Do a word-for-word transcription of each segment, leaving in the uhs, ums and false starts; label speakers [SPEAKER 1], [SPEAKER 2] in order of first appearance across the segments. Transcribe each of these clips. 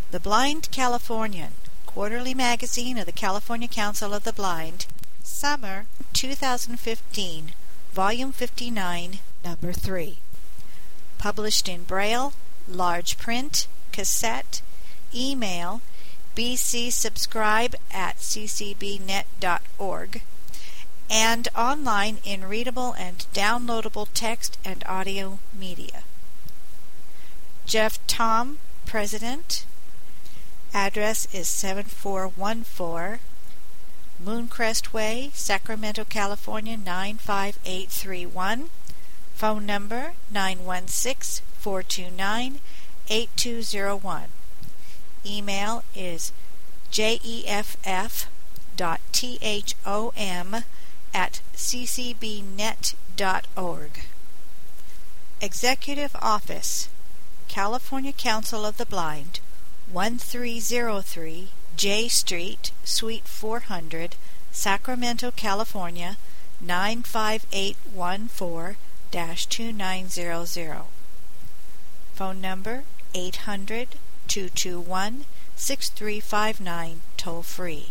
[SPEAKER 1] The Blind Californian, quarterly magazine of the California Council of the Blind, Summer two thousand fifteen, Volume fifty-nine, Number three. Published in Braille, large print, cassette, email, bcsubscribe at c c b net dot org, and online in readable and downloadable text and audio media. Jeff Tom, President. Address is seven four one four Mooncrest Way, Sacramento, California nine five eight three one. Phone number nine one six, four two nine, eight two zero one. Email is jeff dot tom at c c b net dot org. Executive Office, California Council of the Blind, one three zero three J Street, Suite four hundred, Sacramento, California nine five eight one four dash two nine zero zero. Phone number eight hundred, two two one, six three five nine, toll free.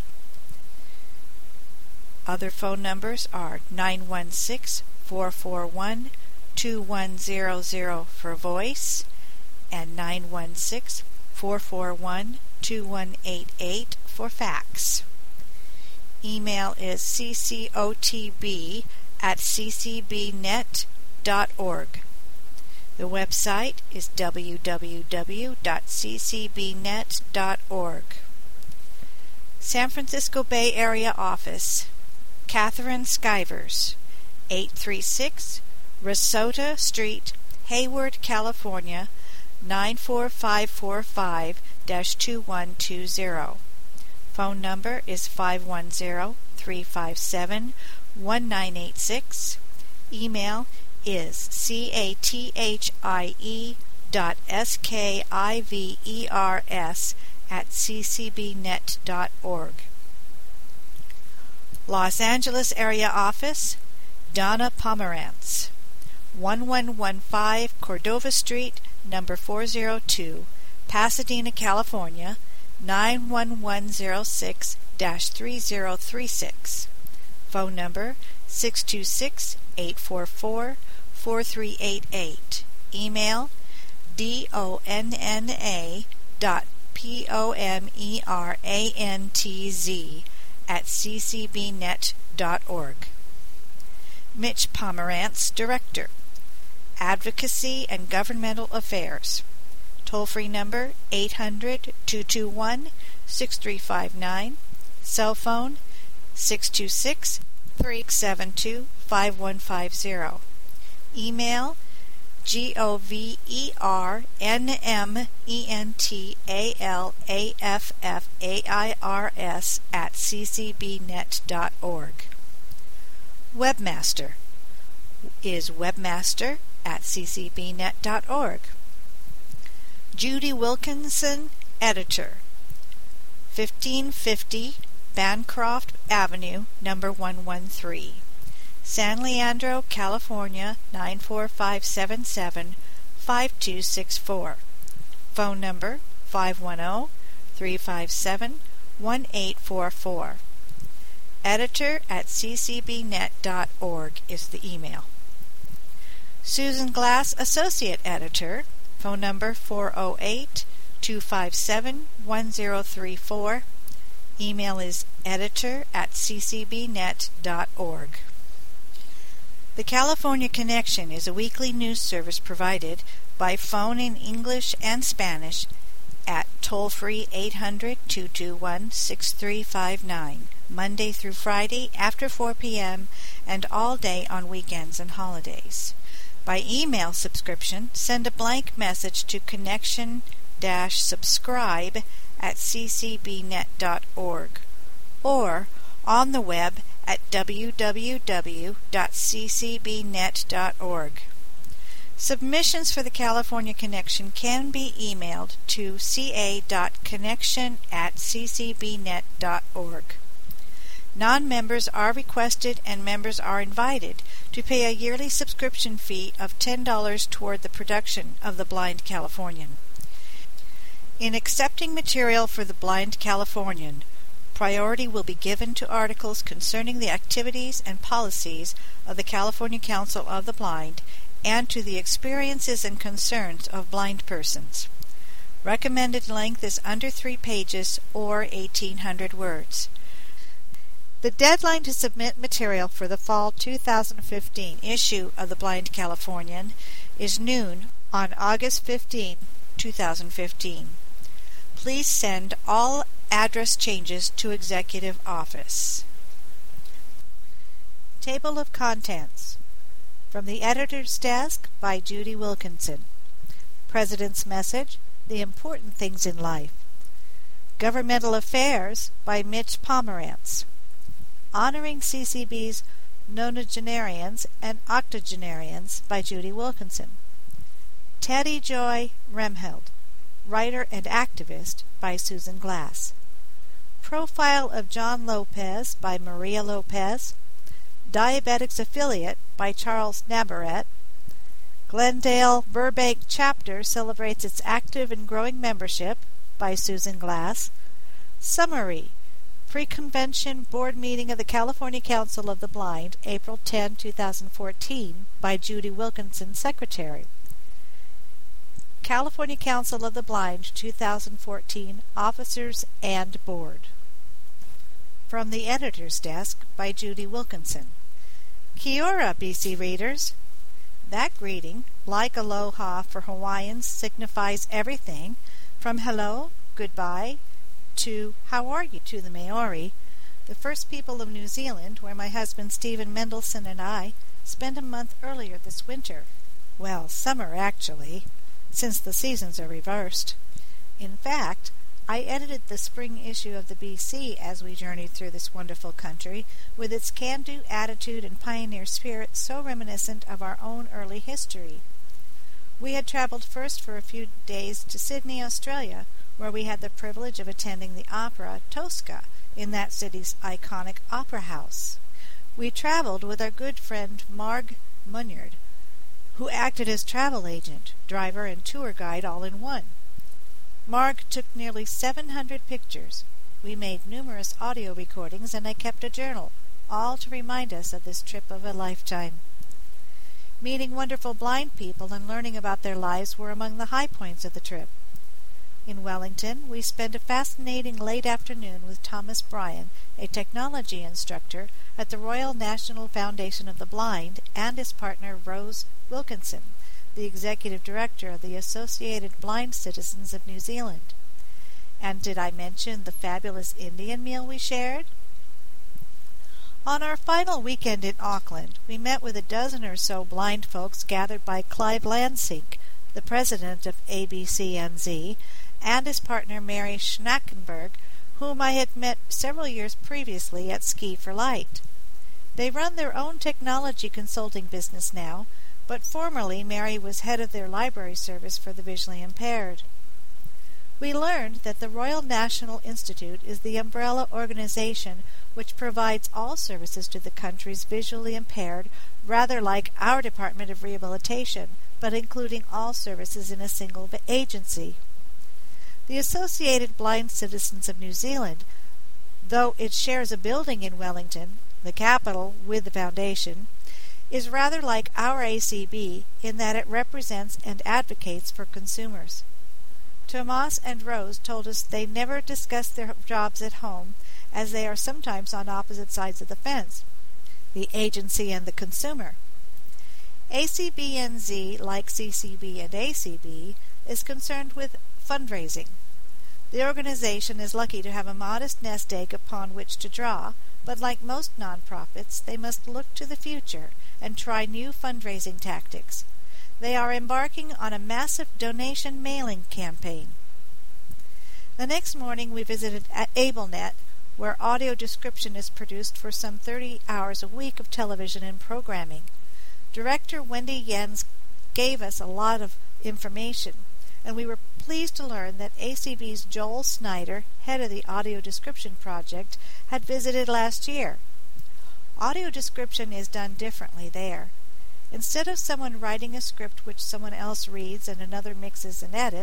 [SPEAKER 1] Other phone numbers are nine one six, four four one, two one zero zero for voice and nine one six, four four one, two one eight eight for fax. Email is ccotb at c c b net dot org. The website is w w w dot c c b net dot org. San Francisco Bay Area Office, Catherine Skivers, eight three six Risotto Street, Hayward, California nine four five four five dash two one two zero. Phone number is five one zero, three five seven, one nine eight six. Email is cathie dot skivers at c c b net dot org. Los Angeles Area Office, Donna Pomerantz, one one one five Cordova Street, number four oh two, Pasadena, California nine one one zero six dash three zero three six. Phone number six two six, eight four four, four three eight eight. Email donna dot pomerantz at c c b net dot org. Mitch Pomerantz, Director, Advocacy and Governmental Affairs. Toll-free number eight hundred, two two one, six three five nine. Cell phone six two six, three seven two, five one five zero. Email governmentalaffairs at c c b net dot org. Webmaster is webmaster at c c b net dot org. Judy Wilkinson, Editor, fifteen fifty Bancroft Avenue, number one one three, San Leandro, California nine four five seven seven, five two six four. Phone number five one zero, three five seven, one eight four four. Editor at c c b net dot org is the email. Susan Glass, Associate Editor, phone number four oh eight, two five seven, one oh three four. Email is editor at c c b net dot org. The California Connection is a weekly news service provided by phone in English and Spanish at toll-free eight hundred, two two one, six three five nine, Monday through Friday after four p.m. and all day on weekends and holidays. By email subscription, send a blank message to connection-subscribe at c c b net dot org or on the web at w w w dot c c b net dot org. Submissions for the California Connection can be emailed to ca dot connection at c c b net dot org. Non-members are requested and members are invited to pay a yearly subscription fee of ten dollars toward the production of The Blind Californian. In accepting material for the Blind Californian, priority will be given to articles concerning the activities and policies of the California Council of the Blind and to the experiences and concerns of blind persons. Recommended length is under three pages or eighteen hundred words. The deadline to submit material for the fall two thousand fifteen issue of the Blind Californian is noon on August fifteenth, two thousand fifteen. Please send all address changes to Executive Office. Table of Contents from the Editor's Desk by Judy Wilkinson. President's Message, The Important Things in Life. Governmental Affairs by Mitch Pomerantz. Honoring C C B's Nonagenarians and Octogenarians by Judy Wilkinson. Teddy Joy Remheld, Writer and Activist by Susan Glass. Profile of John Lopez by Maria Lopez. Diabetics Affiliate by Charles Navarrete. Glendale Burbank Chapter celebrates its active and growing membership by Susan Glass. Summary: Pre-Convention Board Meeting of the California Council of the Blind, April tenth, two thousand fourteen, by Judy Wilkinson, Secretary. California Council of the Blind, two thousand fourteen, Officers and Board. From the Editor's Desk by Judy Wilkinson. Kia ora, B C readers. That greeting, like aloha for Hawaiians, signifies everything from hello, goodbye, to how are you to the Maori, the first people of New Zealand, where my husband Stephen Mendelson and I spent a month earlier this winter. Well, summer actually, since the seasons are reversed. In fact, I edited the spring issue of the B C as we journeyed through this wonderful country, with its can-do attitude and pioneer spirit so reminiscent of our own early history. We had traveled first for a few days to Sydney, Australia, where we had the privilege of attending the opera Tosca in that city's iconic opera house. We traveled with our good friend Marg Munyard, who acted as travel agent, driver, and tour guide all in one. Marg took nearly seven hundred pictures. We made numerous audio recordings, and I kept a journal, all to remind us of this trip of a lifetime. Meeting wonderful blind people and learning about their lives were among the high points of the trip. In Wellington, we spent a fascinating late afternoon with Thomas Bryan, a technology instructor at the Royal National Foundation of the Blind, and his partner Rose Wilkinson, the executive director of the Associated Blind Citizens of New Zealand. And did I mention the fabulous Indian meal we shared? On our final weekend in Auckland, we met with a dozen or so blind folks gathered by Clive Lansink, the president of A B C N Z, and his partner Mary Schnackenberg, whom I had met several years previously at Ski for Light. They run their own technology consulting business now, but formerly Mary was head of their library service for the visually impaired. We learned that the Royal National Institute is the umbrella organization which provides all services to the country's visually impaired, rather like our Department of Rehabilitation, but including all services in a single agency. The Associated Blind Citizens of New Zealand, though it shares a building in Wellington, the capital, with the foundation, is rather like our A C B in that it represents and advocates for consumers. Tomas and Rose told us they never discuss their jobs at home, as they are sometimes on opposite sides of the fence, the agency and the consumer. A C B N Z, like C C B and A C B, is concerned with fundraising. The organization is lucky to have a modest nest egg upon which to draw, but like most nonprofits, they must look to the future and try new fundraising tactics. They are embarking on a massive donation mailing campaign. The next morning we visited at AbleNet, where audio description is produced for some thirty hours a week of television and programming. Director Wendy Jens gave us a lot of information, and we were pleased to learn that A C B's Joel Snyder, head of the Audio Description Project, had visited last year. Audio description is done differently there. Instead of someone writing a script which someone else reads and another mixes and edits,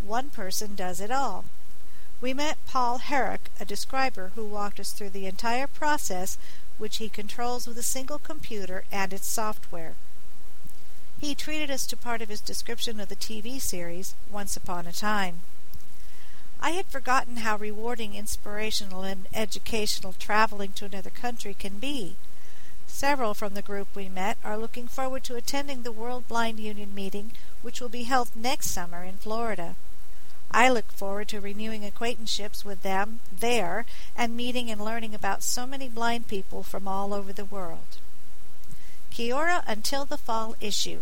[SPEAKER 1] one person does it all. We met Paul Herrick, a describer who walked us through the entire process, which he controls with a single computer and its software. He treated us to part of his description of the T V series Once Upon a Time. I had forgotten how rewarding, inspirational, and educational traveling to another country can be. Several from the group we met are looking forward to attending the World Blind Union meeting, which will be held next summer in Florida. I look forward to renewing acquaintanceships with them there and meeting and learning about so many blind people from all over the world. Kia ora until the fall issue.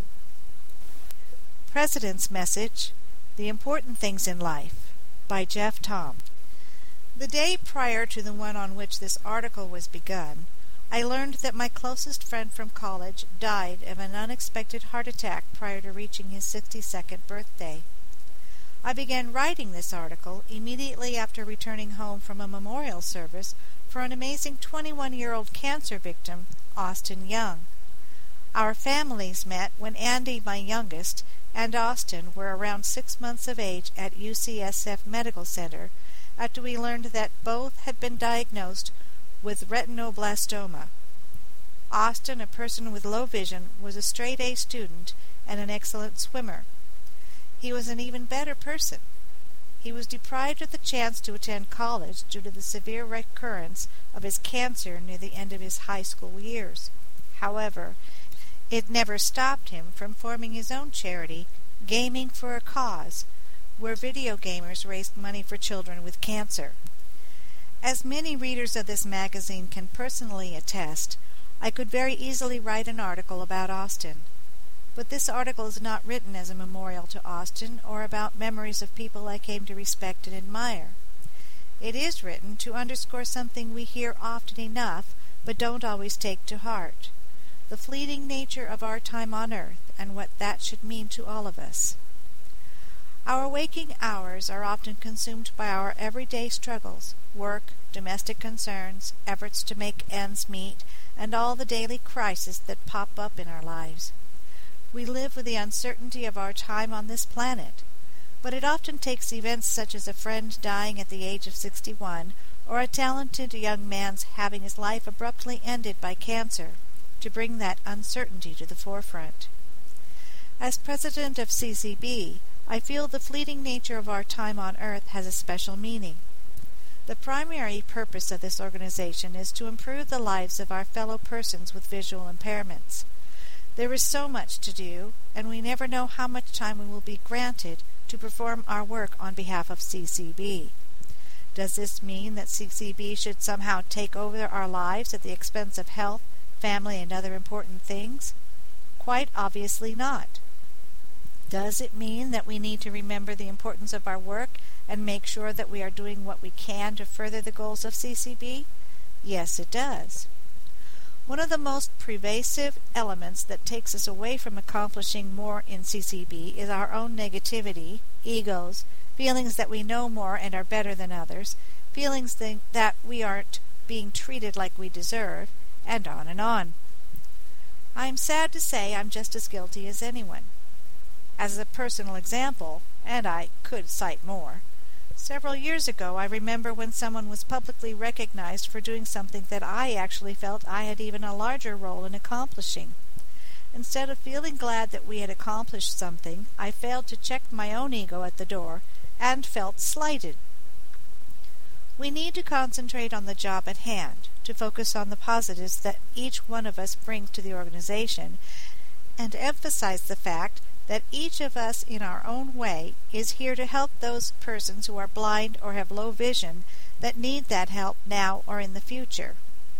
[SPEAKER 1] President's Message, The Important Things in Life, by Jeff Tom. The day prior to the one on which this article was begun, I learned that my closest friend from college died of an unexpected heart attack prior to reaching his sixty-second birthday. I began writing this article immediately after returning home from a memorial service for an amazing twenty-one-year-old cancer victim, Austin Young. Our families met when Andy, my youngest, and Austin were around six months of age at U C S F Medical Center after we learned that both had been diagnosed with retinoblastoma. Austin, a person with low vision, was a straight-A student and an excellent swimmer. He was an even better person. He was deprived of the chance to attend college due to the severe recurrence of his cancer near the end of his high school years. However, it never stopped him from forming his own charity, Gaming for a Cause, where video gamers raised money for children with cancer. As many readers of this magazine can personally attest, I could very easily write an article about Austin. But this article is not written as a memorial to Austin or about memories of people I came to respect and admire. It is written to underscore something we hear often enough, but don't always take to heart: the fleeting nature of our time on earth and what that should mean to all of us. Our waking hours are often consumed by our everyday struggles, work, domestic concerns, efforts to make ends meet, and all the daily crises that pop up in our lives. We live with the uncertainty of our time on this planet, but it often takes events such as a friend dying at the age of sixty-one or a talented young man's having his life abruptly ended by cancer to bring that uncertainty to the forefront. As president of C C B, I feel the fleeting nature of our time on earth has a special meaning. The primary purpose of this organization is to improve the lives of our fellow persons with visual impairments. There is so much to do, and we never know how much time we will be granted to perform our work on behalf of C C B. Does this mean that C C B should somehow take over our lives at the expense of health, family, and other important things? Quite obviously not. Does it mean that we need to remember the importance of our work and make sure that we are doing what we can to further the goals of C C B? Yes, it does. One of the most pervasive elements that takes us away from accomplishing more in C C B is our own negativity, egos, feelings that we know more and are better than others, feelings that we aren't being treated like we deserve, and on and on. I'm sad to say I'm just as guilty as anyone. As a personal example, and I could cite more, several years ago I remember when someone was publicly recognized for doing something that I actually felt I had even a larger role in accomplishing. Instead of feeling glad that we had accomplished something, I failed to check my own ego at the door and felt slighted. We need to concentrate on the job at hand, to focus on the positives that each one of us brings to the organization, and emphasize the fact that each of us in our own way is here to help those persons who are blind or have low vision that need that help now or in the future.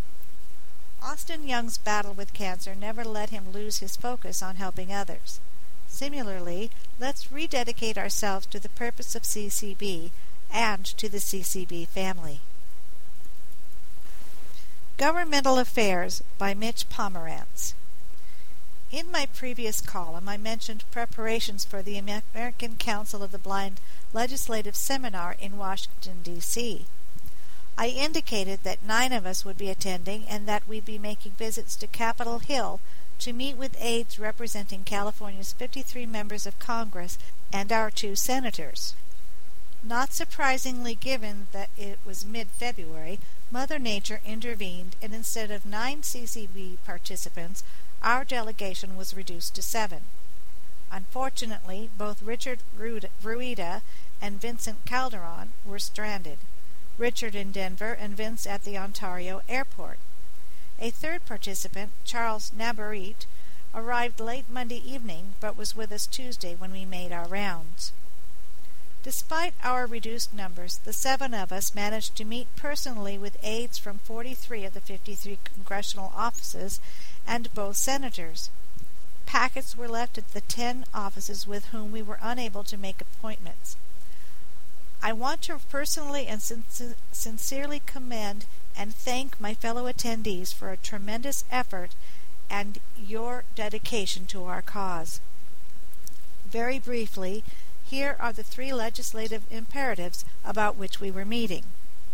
[SPEAKER 1] Austin Young's battle with cancer never let him lose his focus on helping others. Similarly, let's rededicate ourselves to the purpose of C C B and to the C C B family. Governmental Affairs by Mitch Pomerantz. In my previous column, I mentioned preparations for the American Council of the Blind Legislative Seminar in Washington, D C I indicated that nine of us would be attending and that we'd be making visits to Capitol Hill to meet with aides representing California's fifty-three members of Congress and our two senators. Not surprisingly, given that it was mid-February, Mother Nature intervened, and instead of nine C C B participants, our delegation was reduced to seven. Unfortunately, both Richard Rueda and Vincent Calderon were stranded, Richard in Denver and Vince at the Ontario airport. A third participant, Charles Nabarit, arrived late Monday evening but was with us Tuesday when we made our rounds. Despite our reduced numbers, the seven of us managed to meet personally with aides from forty-three of the fifty-three congressional offices and both senators. Packets were left at the ten offices with whom we were unable to make appointments. I want to personally and sin- sincerely commend and thank my fellow attendees for a tremendous effort and your dedication to our cause. Very briefly, here are the three legislative imperatives about which we were meeting.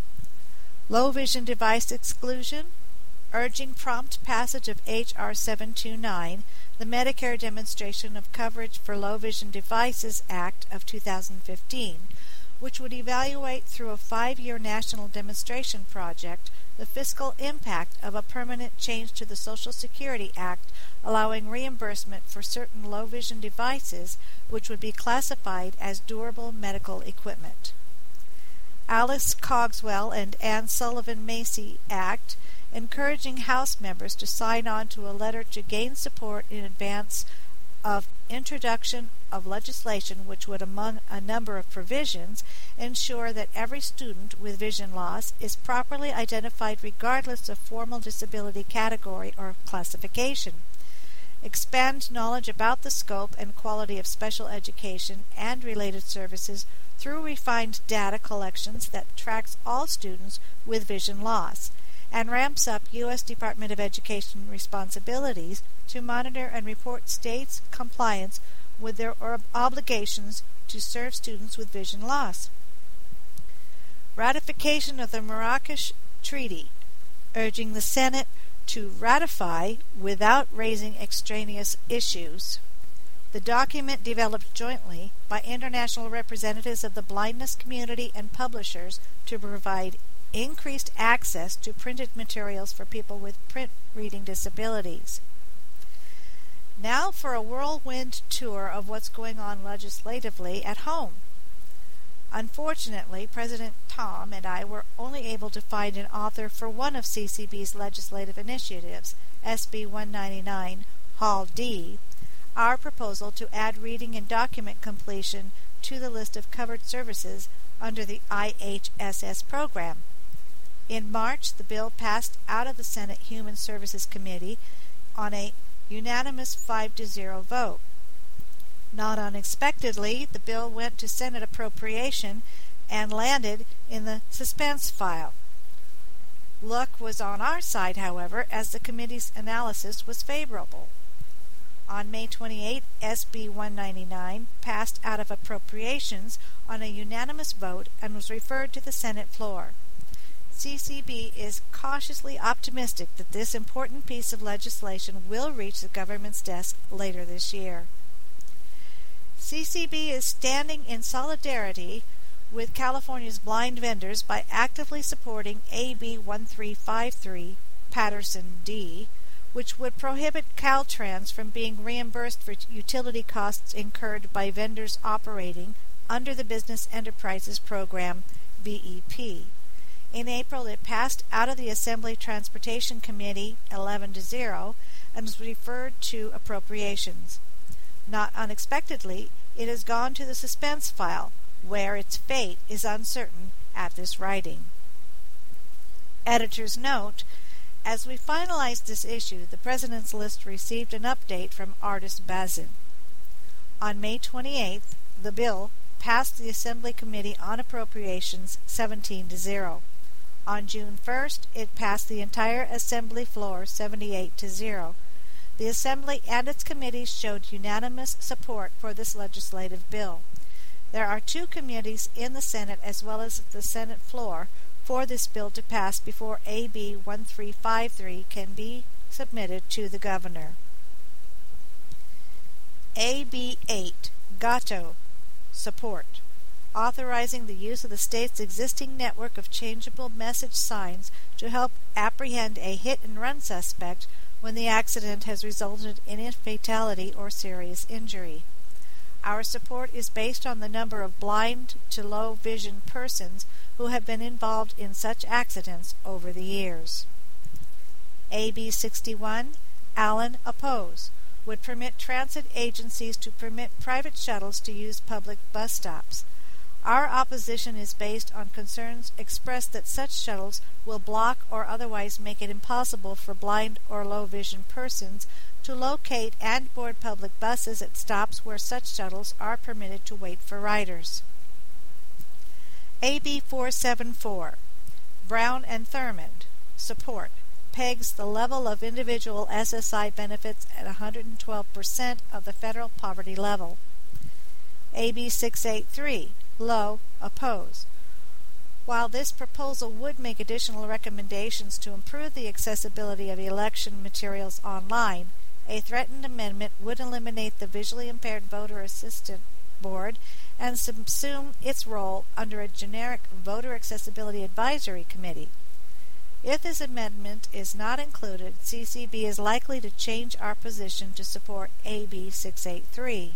[SPEAKER 1] Low vision device exclusion, urging prompt passage of H R seven twenty-nine, the Medicare Demonstration of Coverage for Low Vision Devices Act of two thousand fifteen, which would evaluate through a five-year national demonstration project the fiscal impact of a permanent change to the Social Security Act allowing reimbursement for certain low-vision devices which would be classified as durable medical equipment. Alice Cogswell and Ann Sullivan Macy Act, encouraging House members to sign on to a letter to gain support in advance of introduction of legislation which would, among a number of provisions, ensure that every student with vision loss is properly identified regardless of formal disability category or classification. Expand knowledge about the scope and quality of special education and related services through refined data collections that tracks all students with vision loss, and ramps up U S Department of Education responsibilities to monitor and report states' compliance with their obligations to serve students with vision loss. Ratification of the Marrakesh Treaty, urging the Senate to ratify without raising extraneous issues. The document, developed jointly by international representatives of the blindness community and publishers to provide increased access to printed materials for people with print reading disabilities. Now for a whirlwind tour of what's going on legislatively at home. Unfortunately, President Tom and I were only able to find an author for one of C C B's legislative initiatives, S B one ninety-nine, Hall D, our proposal to add reading and document completion to the list of covered services under the I H S S program. In March, the bill passed out of the Senate Human Services Committee on a unanimous five to zero vote. Not unexpectedly, the bill went to Senate appropriation and landed in the suspense file. Luck was on our side, however, as the committee's analysis was favorable. On May twenty-eighth, S B one ninety-nine passed out of appropriations on a unanimous vote and was referred to the Senate floor. C C B is cautiously optimistic that this important piece of legislation will reach the government's desk later this year. C C B is standing in solidarity with California's blind vendors by actively supporting A B one three five three, Patterson D, which would prohibit Caltrans from being reimbursed for utility costs incurred by vendors operating under the Business Enterprises Program, B E P. In April, it passed out of the Assembly Transportation Committee eleven to zero and was referred to appropriations. Not unexpectedly, it has gone to the suspense file, where its fate is uncertain at this writing. Editor's note: as we finalized this issue, the President's List received an update from Artis Bazin. On May twenty-eighth, the bill passed the Assembly Committee on Appropriations seventeen to zero. On June first, it passed the entire Assembly floor seventy-eight to zero. The Assembly and its committees showed unanimous support for this legislative bill. There are two committees in the Senate as well as the Senate floor for this bill to pass before A B one three five three can be submitted to the Governor. A B eight, Gatto, support. authorizing the use of the state's existing network of changeable message signs to help apprehend a hit-and-run suspect when the accident has resulted in a fatality or serious injury. Our support is based on the number of blind to low vision persons who have been involved in such accidents over the years. A B sixty-one, Allen oppose, would permit transit agencies to permit private shuttles to use public bus stops. Our opposition is based on concerns expressed that such shuttles will block or otherwise make it impossible for blind or low vision persons to locate and board public buses at stops where such shuttles are permitted to wait for riders. A B four seventy-four, Brown and Thurmond, support, pegs the level of individual S S I benefits at one hundred twelve percent of the federal poverty level. A B six eighty-three, Low, oppose. While this proposal would make additional recommendations to improve the accessibility of election materials online, a threatened amendment would eliminate the Visually Impaired Voter Assistance Board and subsume its role under a generic Voter Accessibility Advisory Committee. If this amendment is not included, C C B is likely to change our position to support A B six eighty-three.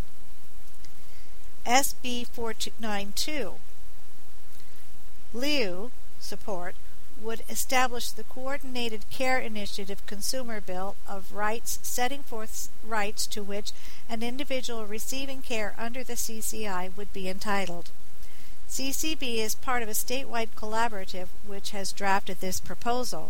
[SPEAKER 1] S B four ninety-two, Liu, support, would establish the Coordinated Care Initiative Consumer Bill of Rights, setting forth rights to which an individual receiving care under the C C I would be entitled. C C B is part of a statewide collaborative which has drafted this proposal.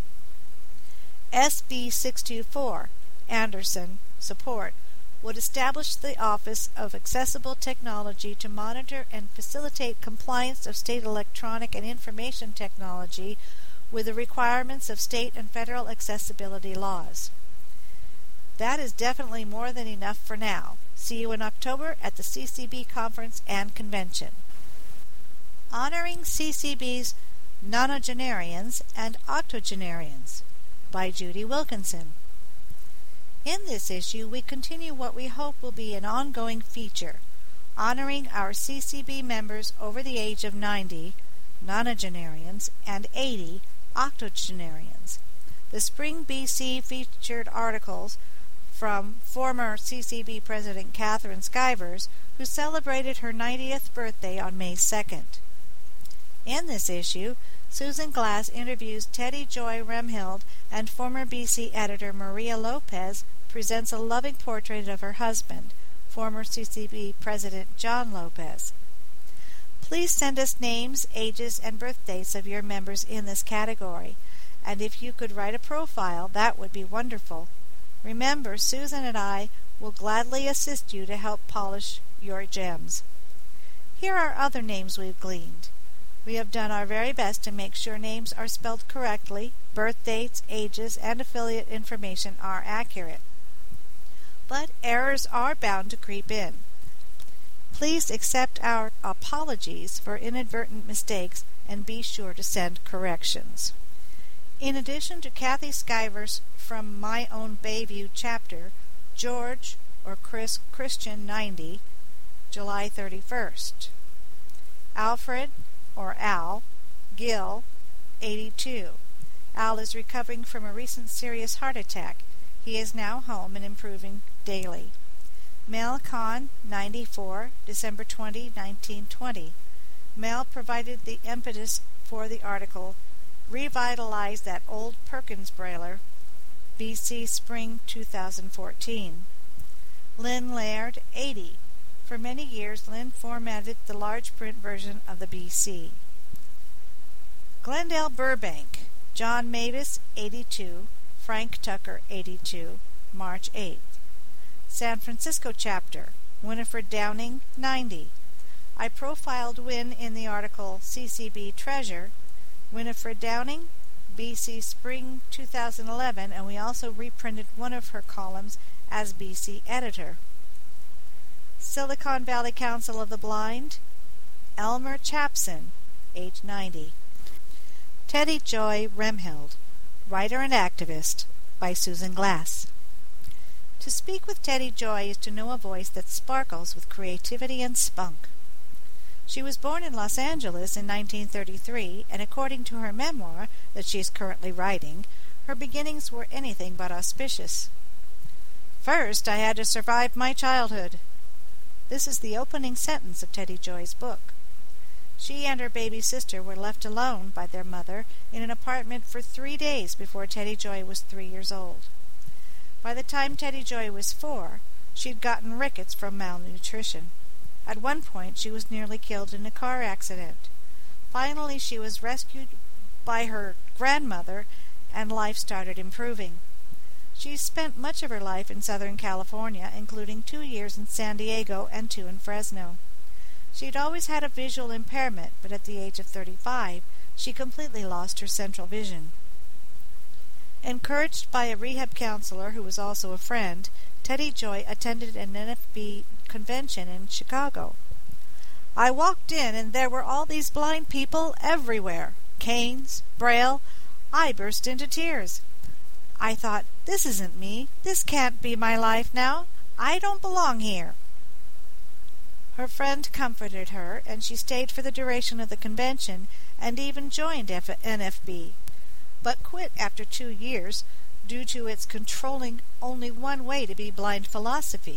[SPEAKER 1] S B six twenty-four, Anderson, support, would establish the Office of Accessible Technology to monitor and facilitate compliance of state electronic and information technology with the requirements of state and federal accessibility laws. That is definitely more than enough for now. See you in October at the C C B conference and convention. Honoring C C B's nonagenarians and octogenarians by Judy Wilkinson. In this issue, we continue what we hope will be an ongoing feature, honoring our C C B members over the age of ninety, nonagenarians, and eighty, octogenarians. The Spring B C featured articles from former C C B President Catherine Skivers, who celebrated her ninetieth birthday on May second. In this issue, Susan Glass interviews Teddy Joy Remhild, and former B C editor Maria Lopez presents a loving portrait of her husband, former C C B President John Lopez. Please send us names, ages, and birthdays of your members in this category, and if you could write a profile, that would be wonderful. Remember, Susan and I will gladly assist you to help polish your gems. Here are other names we've gleaned. We have done our very best to make sure names are spelled correctly, birth dates, ages, and affiliate information are accurate. But errors are bound to creep in. Please accept our apologies for inadvertent mistakes and be sure to send corrections. In addition to Kathy Skivers from My Own Bayview chapter, George or Chris Christian ninety, July thirty-first. Alfred or Al Gill, eighty-two. Al is recovering from a recent serious heart attack. He is now home and improving daily. Mel Kahn, ninety-four, December twentieth, nineteen twenty. Mel provided the impetus for the article, Revitalize That Old Perkins Broiler, B C Spring two thousand fourteen. Lynn Laird, eighty. For many years, Lynn formatted the large print version of the B C. Glendale Burbank, John Mavis, eighty-two, Frank Tucker, eighty-two, March eighth. San Francisco chapter, Winifred Downing, ninety. I profiled Win in the article C C B Treasure, Winifred Downing, B C Spring two thousand eleven, and we also reprinted one of her columns as B C editor. Silicon Valley Council of the Blind, Elmer Chapson, age ninety. Teddy Joy Remhild, writer and activist, by Susan Glass. To speak with Teddy Joy is to know a voice that sparkles with creativity and spunk. She was born in Los Angeles in nineteen thirty-three, and according to her memoir that she is currently writing, her beginnings were anything but auspicious. "First, I had to survive my childhood." This is the opening sentence of Teddy Joy's book. She and her baby sister were left alone by their mother in an apartment for three days before Teddy Joy was three years old. By the time Teddy Joy was four, she'd gotten rickets from malnutrition. At one point, she was nearly killed in a car accident. Finally, she was rescued by her grandmother, and life started improving. She spent much of her life in Southern California, including two years in San Diego and two in Fresno. She'd always had a visual impairment, but at the age of thirty-five, she completely lost her central vision. Encouraged by a rehab counselor who was also a friend, Teddy Joy attended an N F B convention in Chicago. "I walked in and there were all these blind people everywhere. Canes, Braille. I burst into tears. I thought, this isn't me. This can't be my life now. I don't belong here." Her friend comforted her, and she stayed for the duration of the convention and even joined N F B, but quit after two years due to its controlling only one way to be blind philosophy.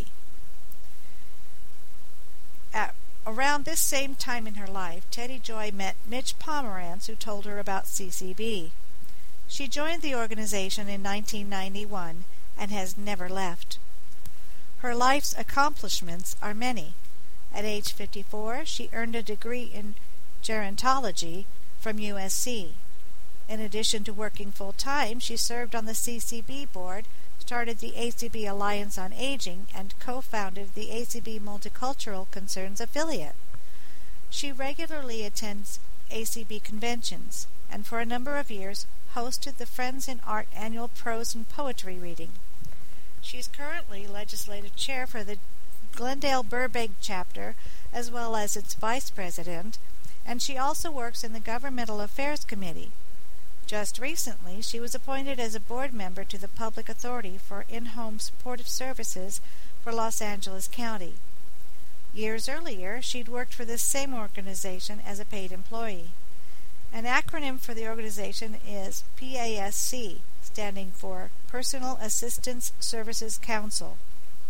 [SPEAKER 1] At around this same time in her life, Teddy Joy met Mitch Pomerantz, who told her about C C B. She joined the organization in nineteen ninety-one and has never left. Her life's accomplishments are many. At age fifty-four, she earned a degree in gerontology from U S C. In addition to working full-time, she served on the C C B board, started the A C B Alliance on Aging, and co-founded the A C B Multicultural Concerns affiliate. She regularly attends A C B conventions, and for a number of years hosted the Friends in Art annual prose and poetry reading. She is currently legislative chair for the Glendale Burbank chapter, as well as its vice president, and she also works in the Governmental Affairs Committee. Just recently, she was appointed as a board member to the Public Authority for In-Home Supportive Services for Los Angeles County. Years earlier, she'd worked for this same organization as a paid employee. An acronym for the organization is P A S C, standing for Personal Assistance Services Council.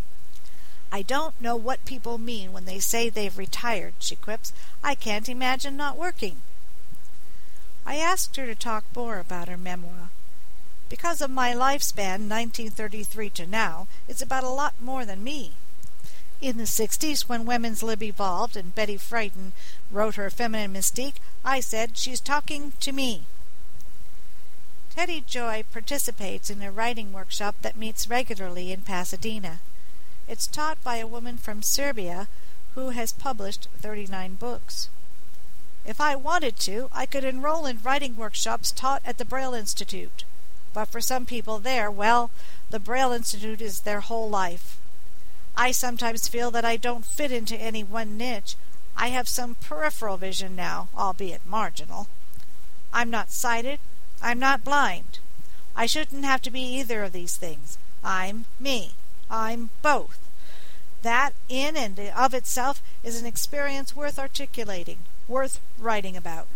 [SPEAKER 1] "I don't know what people mean when they say they've retired," she quips. "I can't imagine not working." I asked her to talk more about her memoir. "Because of my lifespan, nineteen thirty-three to now, it's about a lot more than me. In the sixties, when Women's Lib evolved and Betty Friedan wrote her Feminine Mystique, I said, she's talking to me." Teddy Joy participates in a writing workshop that meets regularly in Pasadena. It's taught by a woman from Serbia who has published thirty-nine books. "If I wanted to, I could enroll in writing workshops taught at the Braille Institute. But for some people there, well, the Braille Institute is their whole life. I sometimes feel that I don't fit into any one niche. I have some peripheral vision now, albeit marginal. I'm not sighted. I'm not blind. I shouldn't have to be either of these things. I'm me. I'm both. That, in and of itself, is an experience worth articulating, worth writing about."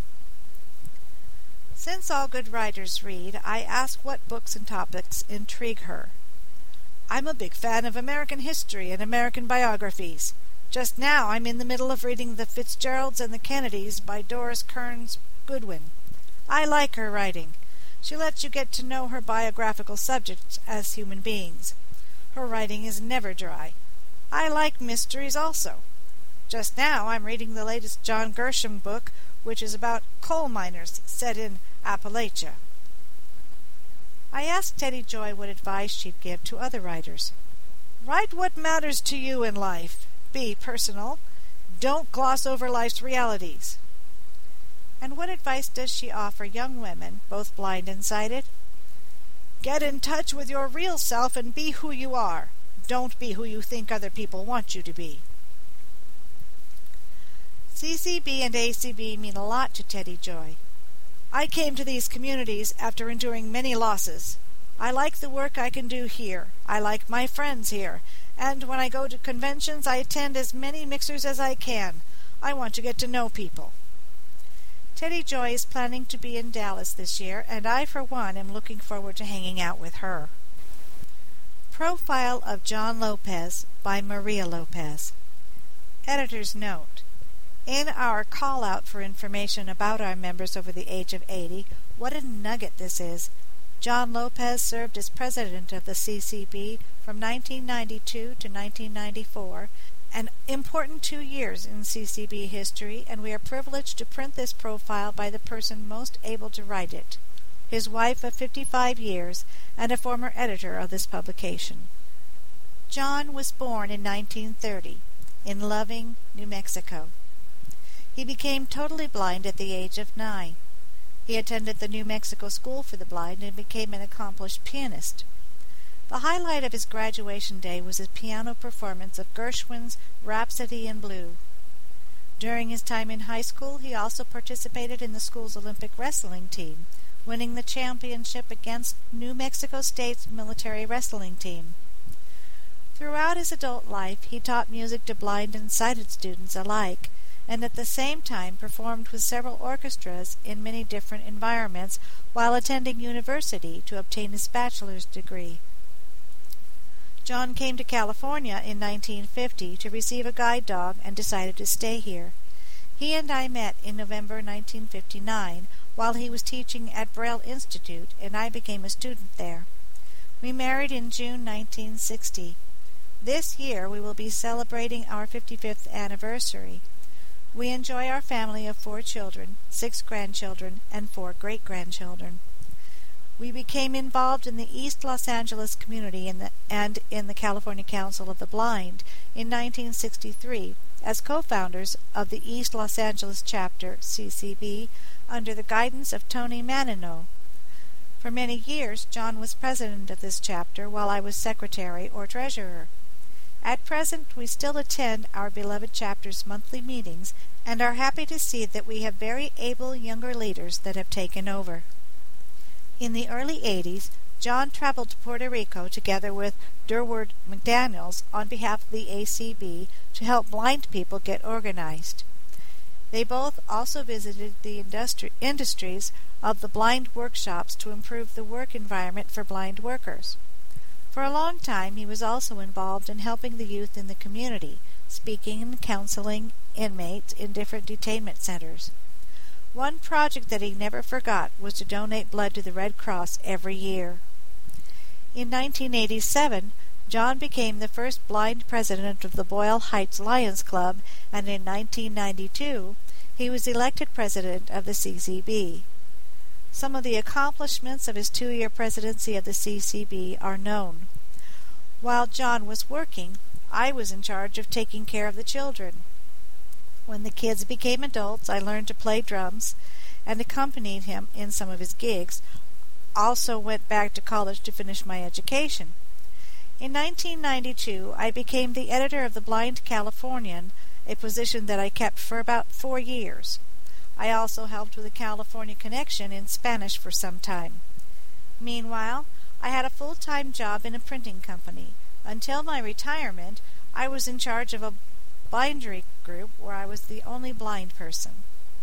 [SPEAKER 1] Since all good writers read, I ask what books and topics intrigue her. "I'm a big fan of American history and American biographies. Just now I'm in the middle of reading The Fitzgeralds and the Kennedys by Doris Kearns Goodwin. I like her writing. She lets you get to know her biographical subjects as human beings. Her writing is never dry. I like mysteries also. Just now I'm reading the latest John Grisham book, which is about coal miners set in Appalachia." I asked Teddy Joy what advice she'd give to other writers. "Write what matters to you in life. Be personal. Don't gloss over life's realities." And what advice does she offer young women, both blind and sighted? "Get in touch with your real self and be who you are. Don't be who you think other people want you to be." C C B and A C B mean a lot to Teddy Joy. "I came to these communities after enduring many losses. I like the work I can do here. I like my friends here. And when I go to conventions, I attend as many mixers as I can. I want to get to know people. Teddy Joy is planning to be in Dallas this year, and I, for one, am looking forward to hanging out with her. Profile of John Lopez by Maria Lopez. Editor's note. In our call-out for information about our members over the age of eighty, what a nugget this is. John Lopez served as president of the C C B from nineteen ninety-two to nineteen ninety-four, an important two years in C C B history, and we are privileged to print this profile by the person most able to write it, his wife of fifty-five years and a former editor of this publication. John was born in nineteen thirty in Loving, New Mexico. He became totally blind at the age of nine. He attended the New Mexico School for the Blind and became an accomplished pianist. The highlight of his graduation day was his piano performance of Gershwin's Rhapsody in Blue. During his time in high school, he also participated in the school's Olympic wrestling team, winning the championship against New Mexico State's military wrestling team. Throughout his adult life, he taught music to blind and sighted students alike, and at the same time performed with several orchestras in many different environments while attending university to obtain his bachelor's degree. John came to California in nineteen fifty to receive a guide dog and decided to stay here. He and I met in November nineteen fifty-nine while he was teaching at Braille Institute, and I became a student there. We married in June nineteen sixty. This year we will be celebrating our fifty-fifth anniversary. We enjoy our family of four children, six grandchildren, and four great-grandchildren. We became involved in the East Los Angeles community in the, and in the California Council of the Blind in nineteen sixty-three as co-founders of the East Los Angeles chapter, C C B, under the guidance of Tony Manino. For many years, John was president of this chapter while I was secretary or treasurer. At present, we still attend our beloved chapter's monthly meetings and are happy to see that we have very able younger leaders that have taken over. In the early eighties, John traveled to Puerto Rico together with Durward McDaniels on behalf of the A C B to help blind people get organized. They both also visited the industri- industries of the blind workshops to improve the work environment for blind workers. For a long time, he was also involved in helping the youth in the community, speaking and counseling inmates in different detainment centers. One project that he never forgot was to donate blood to the Red Cross every year. In nineteen eighty-seven, John became the first blind president of the Boyle Heights Lions Club, and in nineteen ninety-two, he was elected president of the C C B. Some of the accomplishments of his two-year presidency of the C C B are known. While John was working, I was in charge of taking care of the children. When the kids became adults, I learned to play drums and accompanied him in some of his gigs. Also went back to college to finish my education. In nineteen ninety-two, I became the editor of the Blind Californian, a position that I kept for about four years. I also helped with the California Connection in Spanish for some time. Meanwhile, I had a full-time job in a printing company. Until my retirement, I was in charge of a bindery group where I was the only blind person.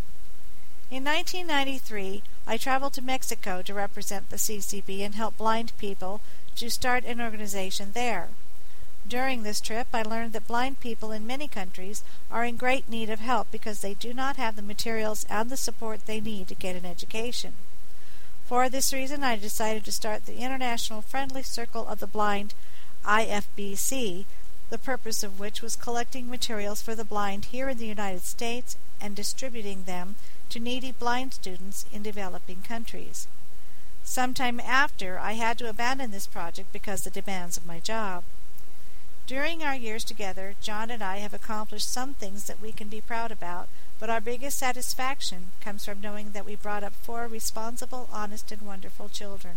[SPEAKER 1] In nineteen ninety-three, I traveled to Mexico to represent the C C B and help blind people to start an organization there. During this trip, I learned that blind people in many countries are in great need of help because they do not have the materials and the support they need to get an education. For this reason, I decided to start the International Friendly Circle of the Blind, I F B C, the purpose of which was collecting materials for the blind here in the United States and distributing them to needy blind students in developing countries. Sometime after, I had to abandon this project because of the demands of my job. During our years together, John and I have accomplished some things that we can be proud about, but our biggest satisfaction comes from knowing that we brought up four responsible, honest, and wonderful children.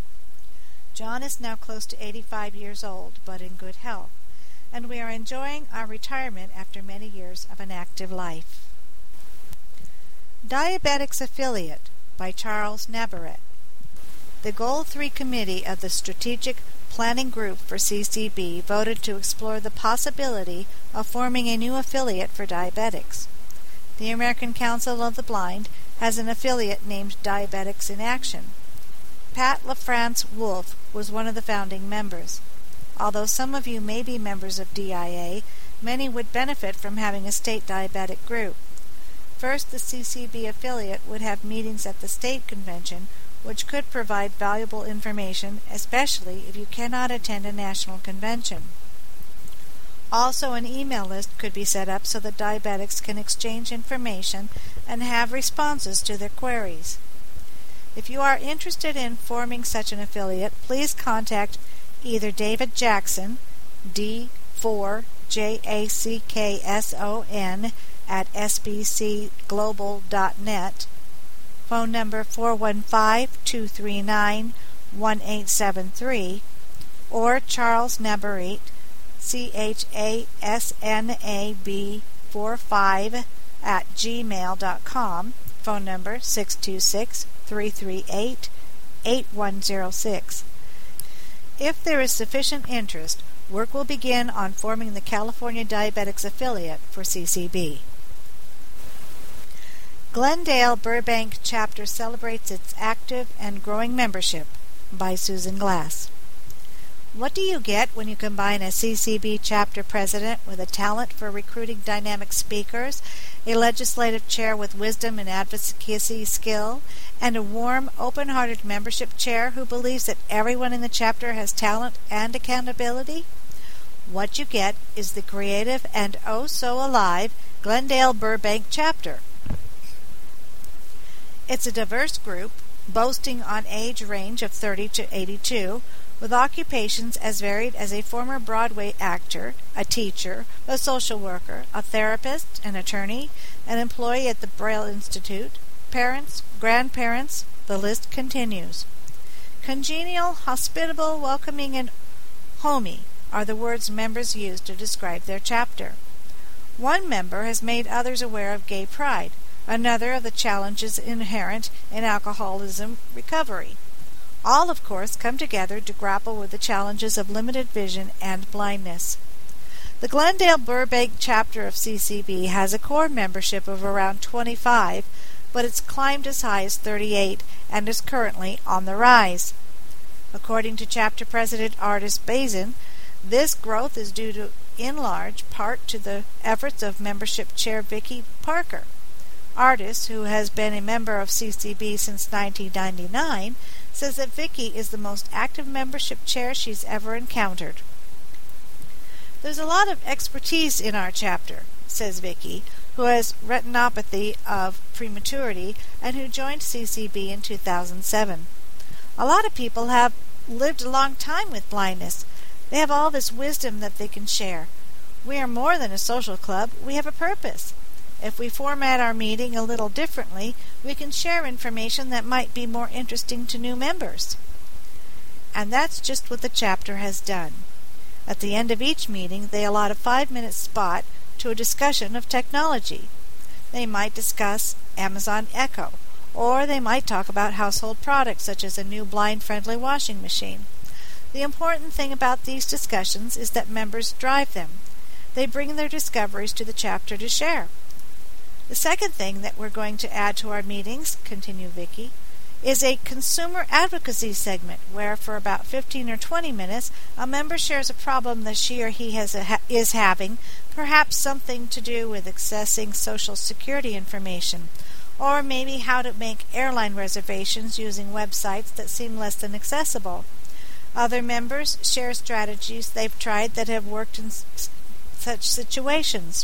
[SPEAKER 1] John is now close to eighty-five years old, but in good health, and we are enjoying our retirement after many years of an active life. Diabetics Affiliate by Charles Navarrete. The Goal three Committee of the Strategic Planning Group for C C B voted to explore the possibility of forming a new affiliate for diabetics. the American Council of the Blind has an affiliate named Diabetics in Action. Pat LaFrance Wolfe was one of the founding members. Although some of you may be members of D I A, many would benefit from having a state diabetic group. First, the C C B affiliate would have meetings at the state convention, which could provide valuable information, especially if you cannot attend a national convention. Also, an email list could be set up so that diabetics can exchange information and have responses to their queries. If you are interested in forming such an affiliate, please contact either David Jackson, D four J A C K S O N, at s b c global dot net, phone number four one five, two three nine, one eight seven three, or Charles Nabarit, C H A S N A B four five, at gmail dot com, phone number six two six, three three eight, eight one zero six. If there is sufficient interest, work will begin on forming the California Diabetics Affiliate for C C B. Glendale Burbank Chapter celebrates its active and growing membership, by Susan Glass. What do you get when you combine a C C B chapter president with a talent for recruiting dynamic speakers, a legislative chair with wisdom and advocacy skill, and a warm, open-hearted membership chair who believes that everyone in the chapter has talent and accountability? What you get is the creative and oh-so-alive Glendale Burbank chapter. It's a diverse group, boasting an age range of thirty to eighty-two, with occupations as varied as a former Broadway actor, a teacher, a social worker, a therapist, an attorney, an employee at the Braille Institute, parents, grandparents, the list continues. Congenial, hospitable, welcoming, and homey are the words members use to describe their chapter. One member has made others aware of gay pride, another of the challenges inherent in alcoholism recovery. All, of course, come together to grapple with the challenges of limited vision and blindness. The Glendale Burbank chapter of C C B has a core membership of around twenty-five, but it's climbed as high as thirty-eight and is currently on the rise. According to chapter president Artis Bazin, this growth is due to, in large part, to the efforts of membership chair Vicki Parker. Artis, who has been a member of C C B since nineteen ninety-nine, says that Vicki is the most active membership chair she's ever encountered. There's a lot of expertise in our chapter, says Vicki, who has retinopathy of prematurity and who joined C C B in two thousand seven. A lot of people have lived a long time with blindness. They have all this wisdom that they can share. We are more than a social club. We have a purpose. If we format our meeting a little differently, we can share information that might be more interesting to new members. And that's just what the chapter has done. At the end of each meeting, they allot a five-minute spot to a discussion of technology. They might discuss Amazon Echo, or they might talk about household products such as a new blind-friendly washing machine. The important thing about these discussions is that members drive them. They bring their discoveries to the chapter to share. The second thing that we're going to add to our meetings, continued Vicki, is a consumer advocacy segment where for about fifteen or twenty minutes a member shares a problem that she or he has a, is having, perhaps something to do with accessing Social Security information, or maybe how to make airline reservations using websites that seem less than accessible. Other members share strategies they've tried that have worked in s- such situations.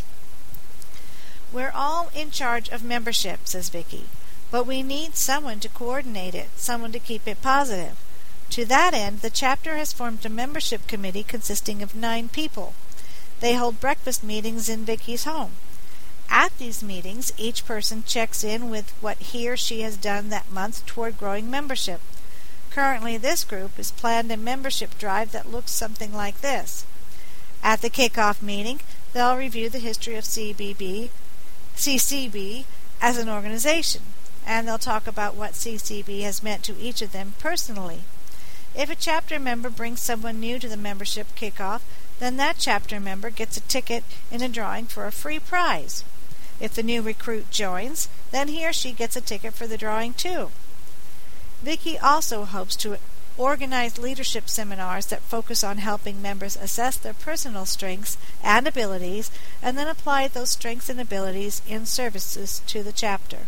[SPEAKER 1] We're all in charge of membership, says Vicki, but we need someone to coordinate it, someone to keep it positive. To that end, the chapter has formed a membership committee consisting of nine people. They hold breakfast meetings in Vicki's home. At these meetings, each person checks in with what he or she has done that month toward growing membership. Currently, this group has planned a membership drive that looks something like this. At the kickoff meeting, they'll review the history of C B B, C C B as an organization, and they'll talk about what C C B has meant to each of them personally. If a chapter member brings someone new to the membership kickoff, then that chapter member gets a ticket in a drawing for a free prize. If the new recruit joins, then he or she gets a ticket for the drawing too. Vicki also hopes to organize leadership seminars that focus on helping members assess their personal strengths and abilities and then apply those strengths and abilities in services to the chapter.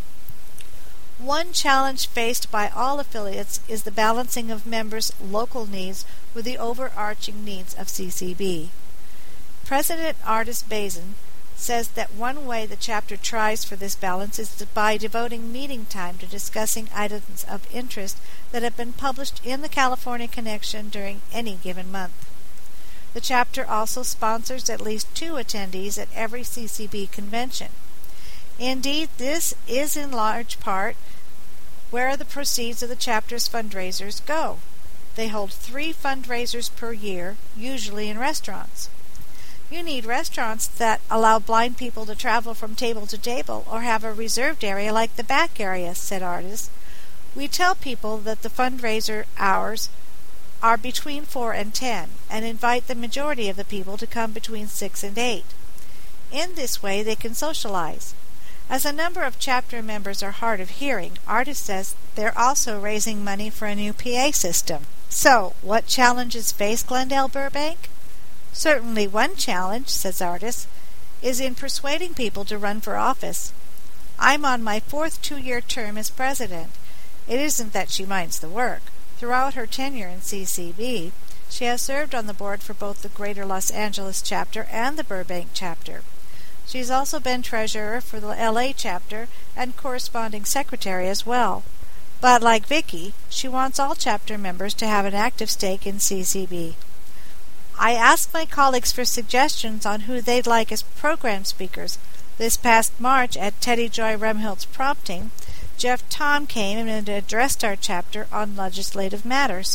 [SPEAKER 1] One challenge faced by all affiliates is the balancing of members' local needs with the overarching needs of C C B. President Ardis Bazin says that one way the chapter tries for this balance is by devoting meeting time to discussing items of interest that have been published in the California Connection during any given month. The chapter also sponsors at least two attendees at every C C B convention. Indeed, this is in large part where the proceeds of the chapter's fundraisers go. They hold three fundraisers per year, usually in restaurants. You need restaurants that allow blind people to travel from table to table or have a reserved area like the back area, said Ardis. We tell people that the fundraiser hours are between four and ten and invite the majority of the people to come between six and eight. In this way they can socialize. As a number of chapter members are hard of hearing, Ardis says they're also raising money for a new P A system. So, what challenges face Glendale Burbank? Certainly one challenge, says Ardis, is in persuading people to run for office. I'm on my fourth two-year term as president. It isn't that she minds the work. Throughout her tenure in C C B, she has served on the board for both the Greater Los Angeles chapter and the Burbank chapter. She's also been treasurer for the L A chapter and corresponding secretary as well. But like Vicki, she wants all chapter members to have an active stake in C C B. I asked my colleagues for suggestions on who they'd like as program speakers. This past March, at Teddy Joy Remhild's prompting, Jeff Tom came and addressed our chapter on legislative matters.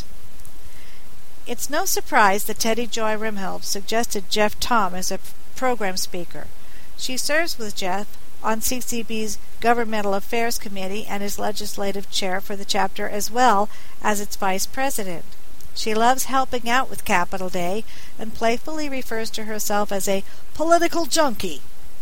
[SPEAKER 1] It's no surprise that Teddy Joy Remhild suggested Jeff Tom as a program speaker. She serves with Jeff on C C B's Governmental Affairs Committee and is legislative chair for the chapter as well as its vice president. She loves helping out with Capital Day and playfully refers to herself as a political junkie.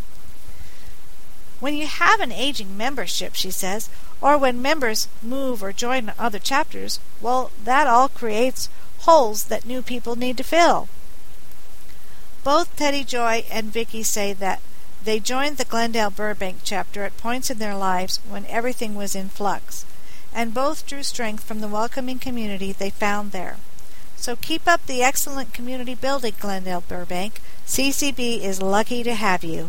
[SPEAKER 1] When you have an aging membership, she says, or when members move or join other chapters, well, that all creates holes that new people need to fill. Both Teddy Joy and Vicki say that they joined the Glendale Burbank chapter at points in their lives when everything was in flux, and both drew strength from the welcoming community they found there. So keep up the excellent community building, Glendale Burbank. C C B is lucky to have you.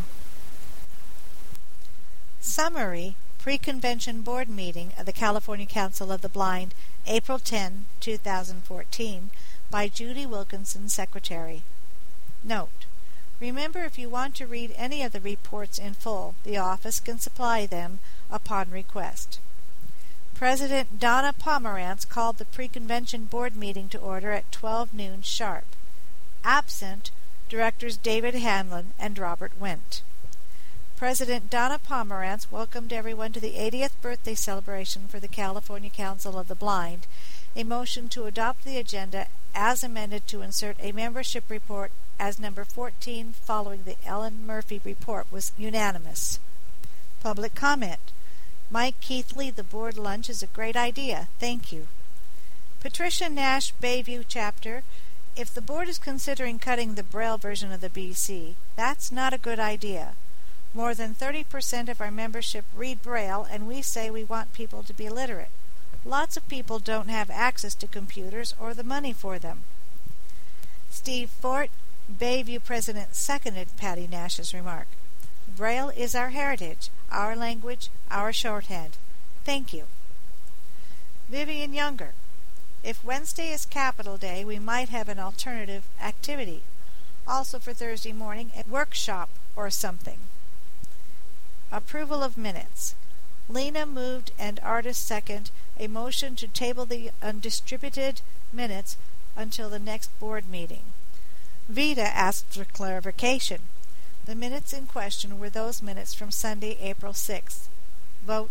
[SPEAKER 1] Summary, Pre-Convention Board Meeting of the California Council of the Blind, April tenth, two thousand fourteen, by Judy Wilkinson, Secretary. Note: remember, if you want to read any of the reports in full, the office can supply them upon request. President Donna Pomerantz called the pre-convention board meeting to order at twelve noon sharp. Absent, Directors David Hanlon and Robert Wendt. President Donna Pomerantz welcomed everyone to the eightieth birthday celebration for the California Council of the Blind. A motion to adopt the agenda as amended to insert a membership report as number fourteen following the Ellen Murphy report was unanimous. Public comment. Mike Keithley, the board lunch is a great idea. Thank you. Patricia Nash, Bayview Chapter. If the board is considering cutting the Braille version of the B C, that's not a good idea. More than thirty percent of our membership read Braille, and we say we want people to be literate. Lots of people don't have access to computers or the money for them. Steve Fort, Bayview President, seconded Patty Nash's remark. Braille is our heritage, our language, our shorthand. Thank you. Vivian Younger. If Wednesday is Capital Day, we might have an alternative activity. Also for Thursday morning, a workshop or something. Approval of minutes. Lena moved and Ardis second a motion to table the undistributed minutes until the next board meeting. Vita asked for clarification. The minutes in question were those minutes from Sunday, April sixth. Vote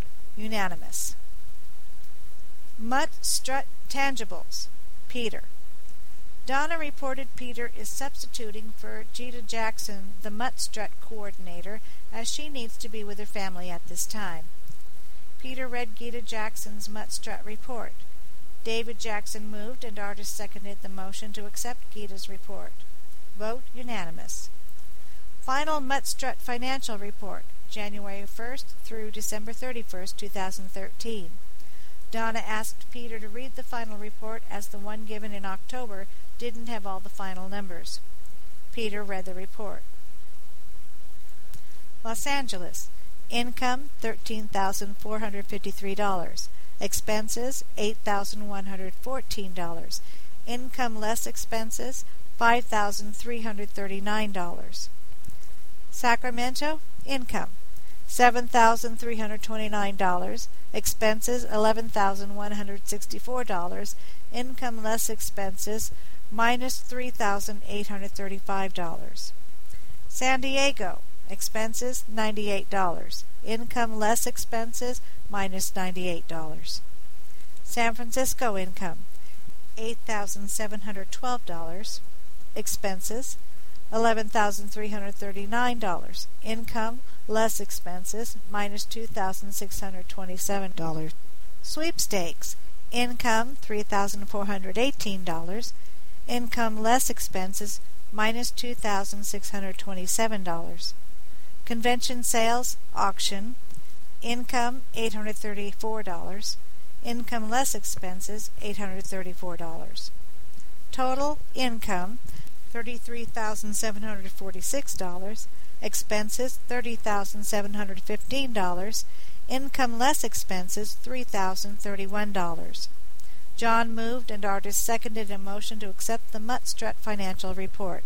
[SPEAKER 1] unanimous. Mutt Strut Tangibles. Peter. Donna reported Peter is substituting for Gita Jackson, the Mutt Strut coordinator, as she needs to be with her family at this time. Peter read Gita Jackson's Mutt Strut report. David Jackson moved and Artis seconded the motion to accept Gita's report. Vote unanimous. Final Mutt Strut financial report, January first through December thirty-first, two thousand thirteen. Donna asked Peter to read the final report as the one given in October didn't have all the final numbers. Peter read the report. Los Angeles. Income thirteen thousand four hundred fifty-three dollars. Expenses eight thousand one hundred fourteen dollars. Income less expenses five thousand three hundred thirty-nine dollars. Sacramento. Income seven thousand three hundred twenty-nine dollars. Expenses eleven thousand one hundred sixty-four dollars. Income less expenses minus three thousand eight hundred thirty-five dollars. San Diego. Expenses ninety-eight dollars. Income less expenses minus ninety-eight dollars. San Francisco income eight thousand seven hundred twelve dollars. Expenses eleven thousand three hundred thirty-nine dollars. Income less expenses minus two thousand six hundred twenty-seven dollars. Sweepstakes income three thousand four hundred eighteen dollars. Income less expenses minus two thousand six hundred twenty-seven dollars. Convention sales auction income eight hundred thirty-four dollars. Income less expenses eight hundred thirty-four dollars. Total income thirty-three thousand seven hundred forty-six dollars. Expenses thirty thousand seven hundred fifteen dollars. Income less expenses three thousand thirty-one dollars. John moved and Artis seconded a motion to accept the Mutt Strut financial report.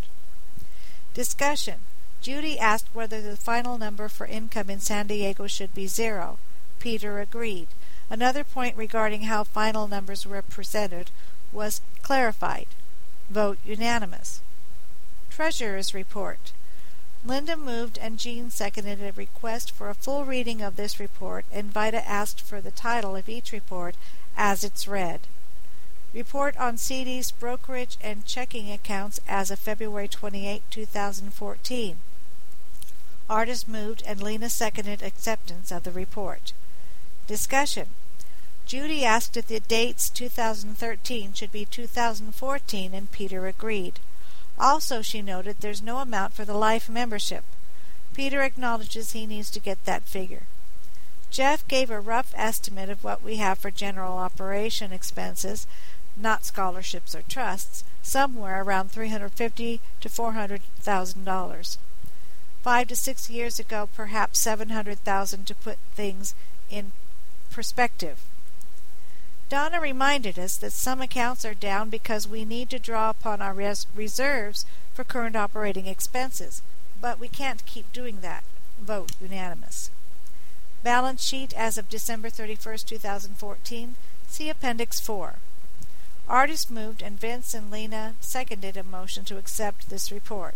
[SPEAKER 1] Discussion. Judy asked whether the final number for income in San Diego should be zero. Peter agreed. Another point regarding how final numbers were presented was clarified. Vote unanimous. Treasurer's report. Linda moved and Jean seconded a request for a full reading of this report, and Vida asked for the title of each report as it's read. Report on C Ds, brokerage, and checking accounts as of February twenty-eighth, two thousand fourteen. Artis moved and Lena seconded acceptance of the report. Discussion. Judy asked if the dates two thousand thirteen should be two thousand fourteen, and Peter agreed. Also, she noted there's no amount for the life membership. Peter acknowledges he needs to get that figure. Jeff gave a rough estimate of what we have for general operation expenses, not scholarships or trusts, somewhere around three hundred fifty thousand to four hundred thousand dollars. Five to six years ago, perhaps seven hundred thousand dollars to put things in perspective. Donna reminded us that some accounts are down because we need to draw upon our res- reserves for current operating expenses, but we can't keep doing that. Vote unanimous. Balance sheet as of December thirty-first, two thousand fourteen. See Appendix four. Artis moved and Vince and Lena seconded a motion to accept this report.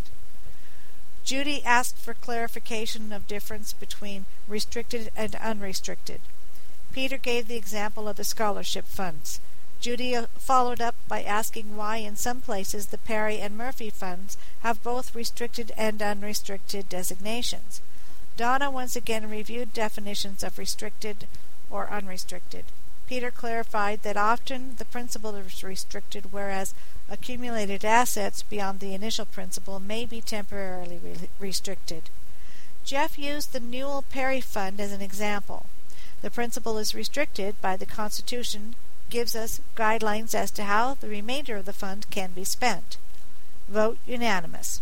[SPEAKER 1] Judy asked for clarification of difference between restricted and unrestricted. Peter gave the example of the scholarship funds. Judy followed up by asking why in some places the Perry and Murphy funds have both restricted and unrestricted designations. Donna once again reviewed definitions of restricted or unrestricted. Peter clarified that often the principal is restricted, whereas accumulated assets beyond the initial principal may be temporarily re- restricted. Jeff used the Newell Perry Fund as an example. The principal is restricted by the Constitution, gives us guidelines as to how the remainder of the fund can be spent. Vote unanimous.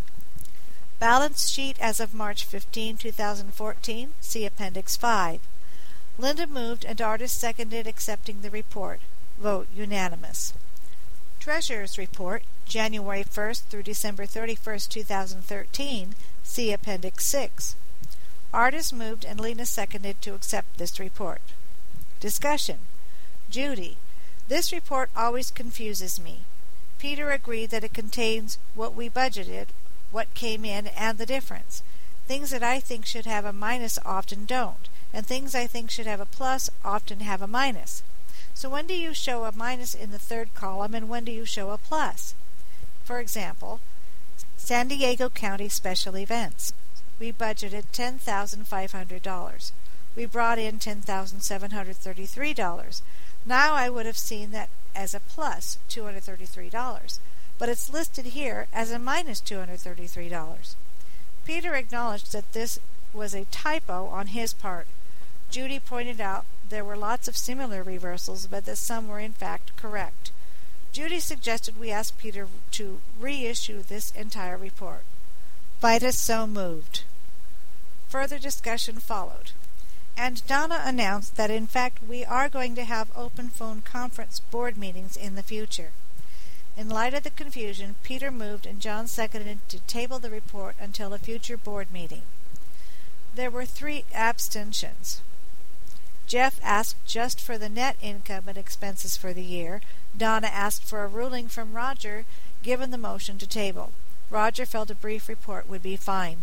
[SPEAKER 1] Balance sheet as of March fifteenth, two thousand fourteen. See Appendix five. Linda moved and Artis seconded accepting the report. Vote unanimous. Treasurer's report, January first through December thirty-first, two thousand thirteen. See Appendix six. Artis moved and Lena seconded to accept this report. Discussion. Judy. This report always confuses me. Peter agreed that it contains what we budgeted, what came in, and the difference. Things that I think should have a minus often don't, and things I think should have a plus often have a minus. So when do you show a minus in the third column, and when do you show a plus? For example, San Diego County Special Events. We budgeted ten thousand five hundred dollars. We brought in ten thousand seven hundred thirty-three dollars. Now I would have seen that as a plus two hundred thirty-three dollars, but it's listed here as a minus two hundred thirty-three dollars. Peter acknowledged that this was a typo on his part. Judy pointed out there were lots of similar reversals, but that some were in fact correct. Judy suggested we ask Peter to reissue this entire report. Vida so moved. Further discussion followed, and Donna announced that in fact we are going to have open phone conference board meetings in the future. In light of the confusion, Peter moved and John seconded to table the report until a future board meeting. There were three abstentions. Jeff asked just for the net income and expenses for the year. Donna asked for a ruling from Roger, given the motion to table. Roger felt a brief report would be fine.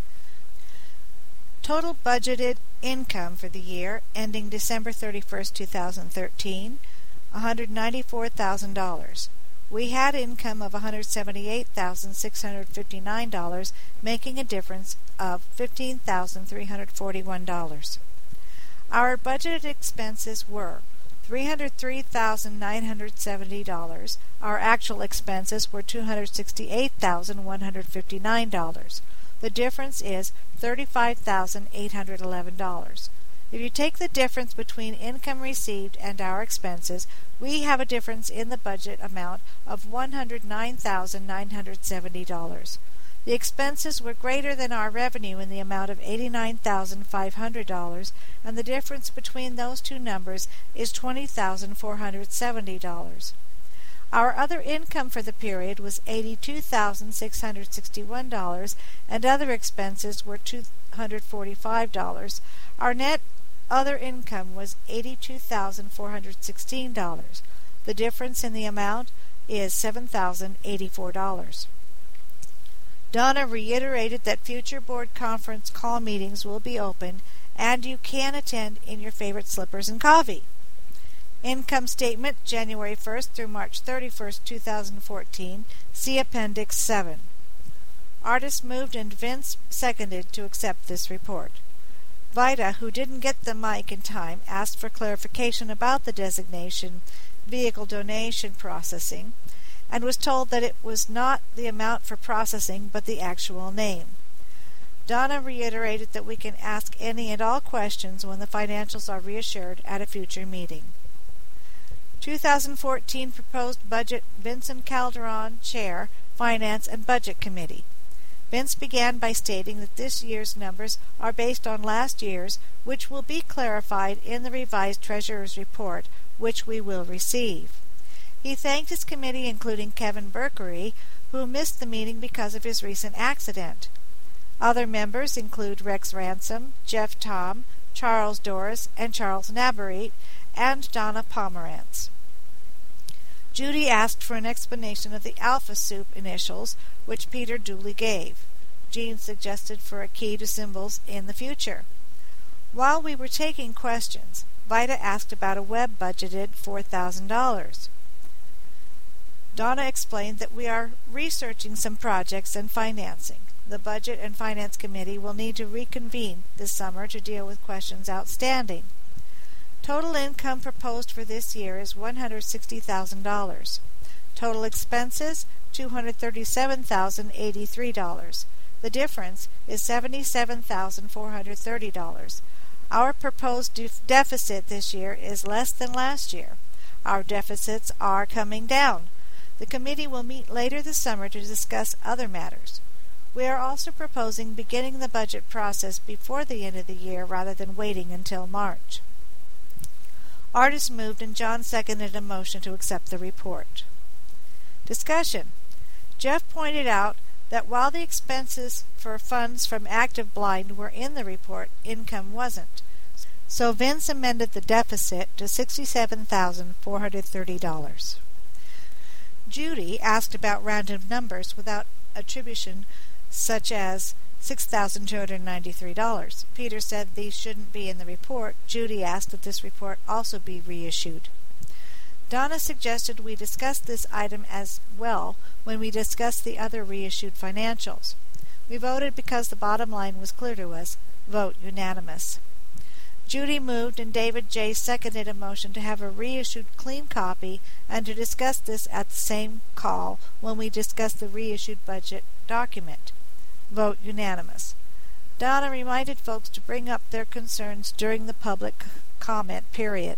[SPEAKER 1] Total budgeted income for the year, ending December thirty-first, two thousand thirteen, one hundred ninety-four thousand dollars. We had income of one hundred seventy-eight thousand six hundred fifty-nine dollars, making a difference of fifteen thousand three hundred forty-one dollars. Our budgeted expenses were three hundred three thousand nine hundred seventy dollars. Our actual expenses were two hundred sixty-eight thousand one hundred fifty-nine dollars. The difference is thirty-five thousand eight hundred eleven dollars. If you take the difference between income received and our expenses, we have a difference in the budget amount of one hundred nine thousand nine hundred seventy dollars. The expenses were greater than our revenue in the amount of eighty-nine thousand five hundred dollars, and the difference between those two numbers is twenty thousand four hundred seventy dollars. Our other income for the period was eighty-two thousand six hundred sixty-one dollars, and other expenses were two hundred forty-five dollars. Our net other income was eighty-two thousand four hundred sixteen dollars. The difference in the amount is seven thousand eighty-four dollars. Donna reiterated that future board conference call meetings will be open, and you can attend in your favorite slippers and coffee. Income statement, January first through March thirty-first, two thousand fourteen. See Appendix seven. Artist moved and Vince seconded to accept this report. Vida, who didn't get the mic in time, asked for clarification about the designation vehicle donation processing, and was told that it was not the amount for processing, but the actual name. Donna reiterated that we can ask any and all questions when the financials are reassured at a future meeting. two thousand fourteen Proposed Budget, Vincent Calderon, Chair, Finance and Budget Committee. Vince began by stating that this year's numbers are based on last year's, which will be clarified in the revised Treasurer's Report, which we will receive. He thanked his committee, including Kevin Berkery, who missed the meeting because of his recent accident. Other members include Rex Ransom, Jeff Tom, Charles Doris, and Charles Nabarete, and Donna Pomerantz. Judy asked for an explanation of the Alpha Soup initials, which Peter duly gave. Jean suggested for a key to symbols in the future. While we were taking questions, Vida asked about a web budgeted four thousand dollars. Donna explained that we are researching some projects and financing. The Budget and Finance Committee will need to reconvene this summer to deal with questions outstanding. Total income proposed for this year is one hundred sixty thousand dollars. Total expenses, two hundred thirty-seven thousand eighty-three dollars. The difference is seventy-seven thousand four hundred thirty dollars. Our proposed def- deficit this year is less than last year. Our deficits are coming down. The committee will meet later this summer to discuss other matters. We are also proposing beginning the budget process before the end of the year rather than waiting until March. Artist moved and John seconded a motion to accept the report. Discussion. Jeff pointed out that while the expenses for funds from Active Blind were in the report, income wasn't. So Vince amended the deficit to sixty-seven thousand four hundred thirty dollars. Judy asked about random numbers without attribution, such as six thousand two hundred ninety-three dollars. Peter said these shouldn't be in the report. Judy asked that this report also be reissued. Donna suggested we discuss this item as well when we discuss the other reissued financials. We voted because the bottom line was clear to us. Vote unanimous. Judy moved and David J. seconded a motion to have a reissued clean copy and to discuss this at the same call when we discuss the reissued budget document. Vote unanimous. Donna reminded folks to bring up their concerns during the public comment period.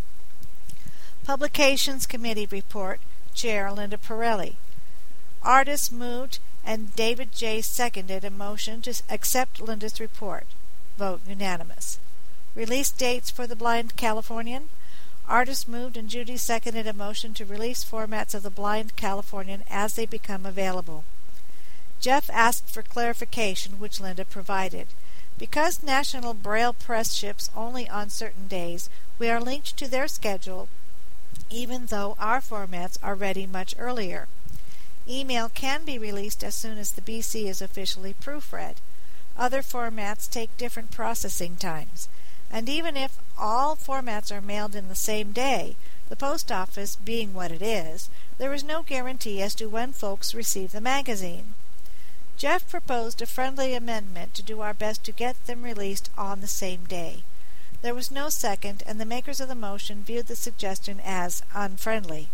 [SPEAKER 1] Publications Committee Report, Chair Linda Pirelli. Artists moved and David J. seconded a motion to accept Linda's report. Vote unanimous. Release dates for the Blind Californian. Artists moved and Judy seconded a motion to release formats of the Blind Californian as they become available. Jeff asked for clarification, which Linda provided. Because National Braille Press ships only on certain days, we are linked to their schedule, even though our formats are ready much earlier. Email can be released as soon as the B C is officially proofread. Other formats take different processing times. And even if all formats are mailed in the same day, the post office being what it is, there is no guarantee as to when folks receive the magazine. Jeff proposed a friendly amendment to do our best to get them released on the same day. There was no second, and the makers of the motion viewed the suggestion as unfriendly.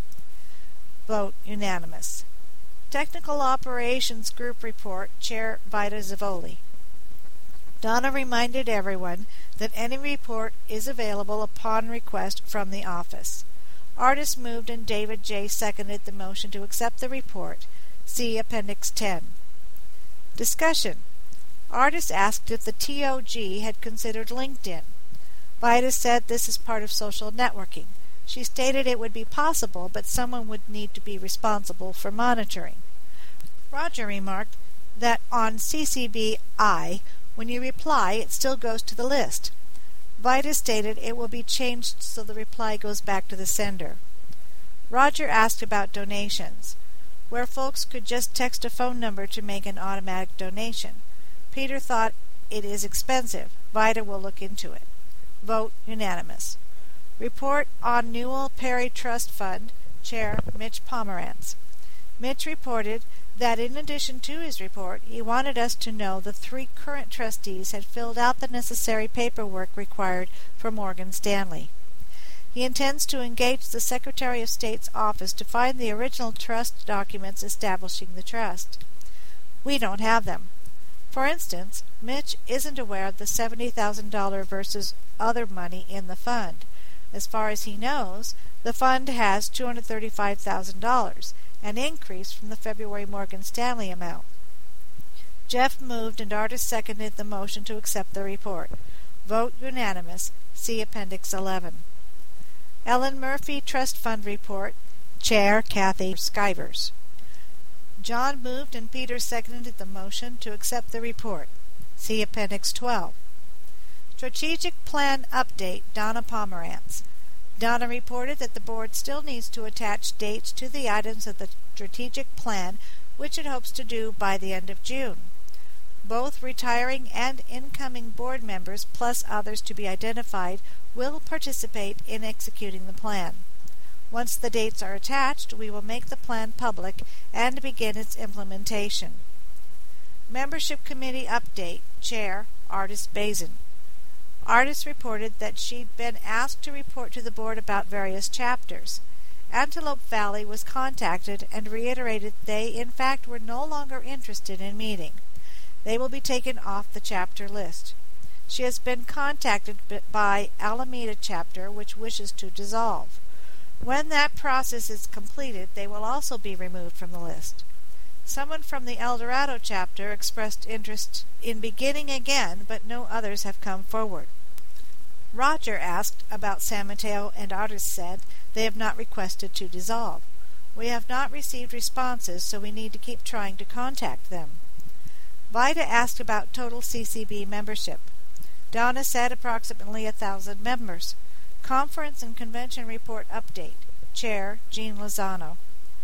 [SPEAKER 1] Vote unanimous. Technical Operations Group Report, Chair Vida Zavoli. Donna reminded everyone that any report is available upon request from the office. Artists moved and David J. seconded the motion to accept the report. See Appendix ten. Discussion. Artists asked if the T O G had considered LinkedIn. Vida said this is part of social networking. She stated it would be possible, but someone would need to be responsible for monitoring. Roger remarked that on C C B I, when you reply, it still goes to the list. Vida stated it will be changed so the reply goes back to the sender. Roger asked about donations, where folks could just text a phone number to make an automatic donation. Peter thought it is expensive. Vida will look into it. Vote unanimous. Report on Newell Perry Trust Fund, Chair Mitch Pomerantz. Mitch reported that in addition to his report, he wanted us to know the three current trustees had filled out the necessary paperwork required for Morgan Stanley. He intends to engage the Secretary of State's office to find the original trust documents establishing the trust. We don't have them. For instance, Mitch isn't aware of the seventy thousand dollars versus other money in the fund. As far as he knows, the fund has two hundred thirty-five thousand dollars, an increase from the February Morgan Stanley amount. Jeff moved and Artis seconded the motion to accept the report. Vote unanimous. See Appendix eleven. Ellen Murphy Trust Fund Report. Chair Kathy Skivers. John moved and Peter seconded the motion to accept the report. See Appendix twelve. Strategic Plan Update. Donna Pomerantz. Donna reported that the board still needs to attach dates to the items of the strategic plan, which it hopes to do by the end of June. Both retiring and incoming board members, plus others to be identified, will participate in executing the plan. Once the dates are attached, we will make the plan public and begin its implementation. Membership Committee Update. Chair Artis Bazin. Artis reported that she'd been asked to report to the board about various chapters. Antelope Valley was contacted and reiterated they in fact were no longer interested in meeting. They will be taken off the chapter list. She has been contacted by Alameda chapter, which wishes to dissolve. When that process is completed, they will also be removed from the list. Someone from the El Dorado chapter expressed interest in beginning again, but no others have come forward. Roger asked about San Mateo, and Artis said they have not requested to dissolve. We have not received responses, so we need to keep trying to contact them. Vida asked about total C C B membership. Donna said approximately a thousand members. Conference and Convention Report Update. Chair Gene Lozano.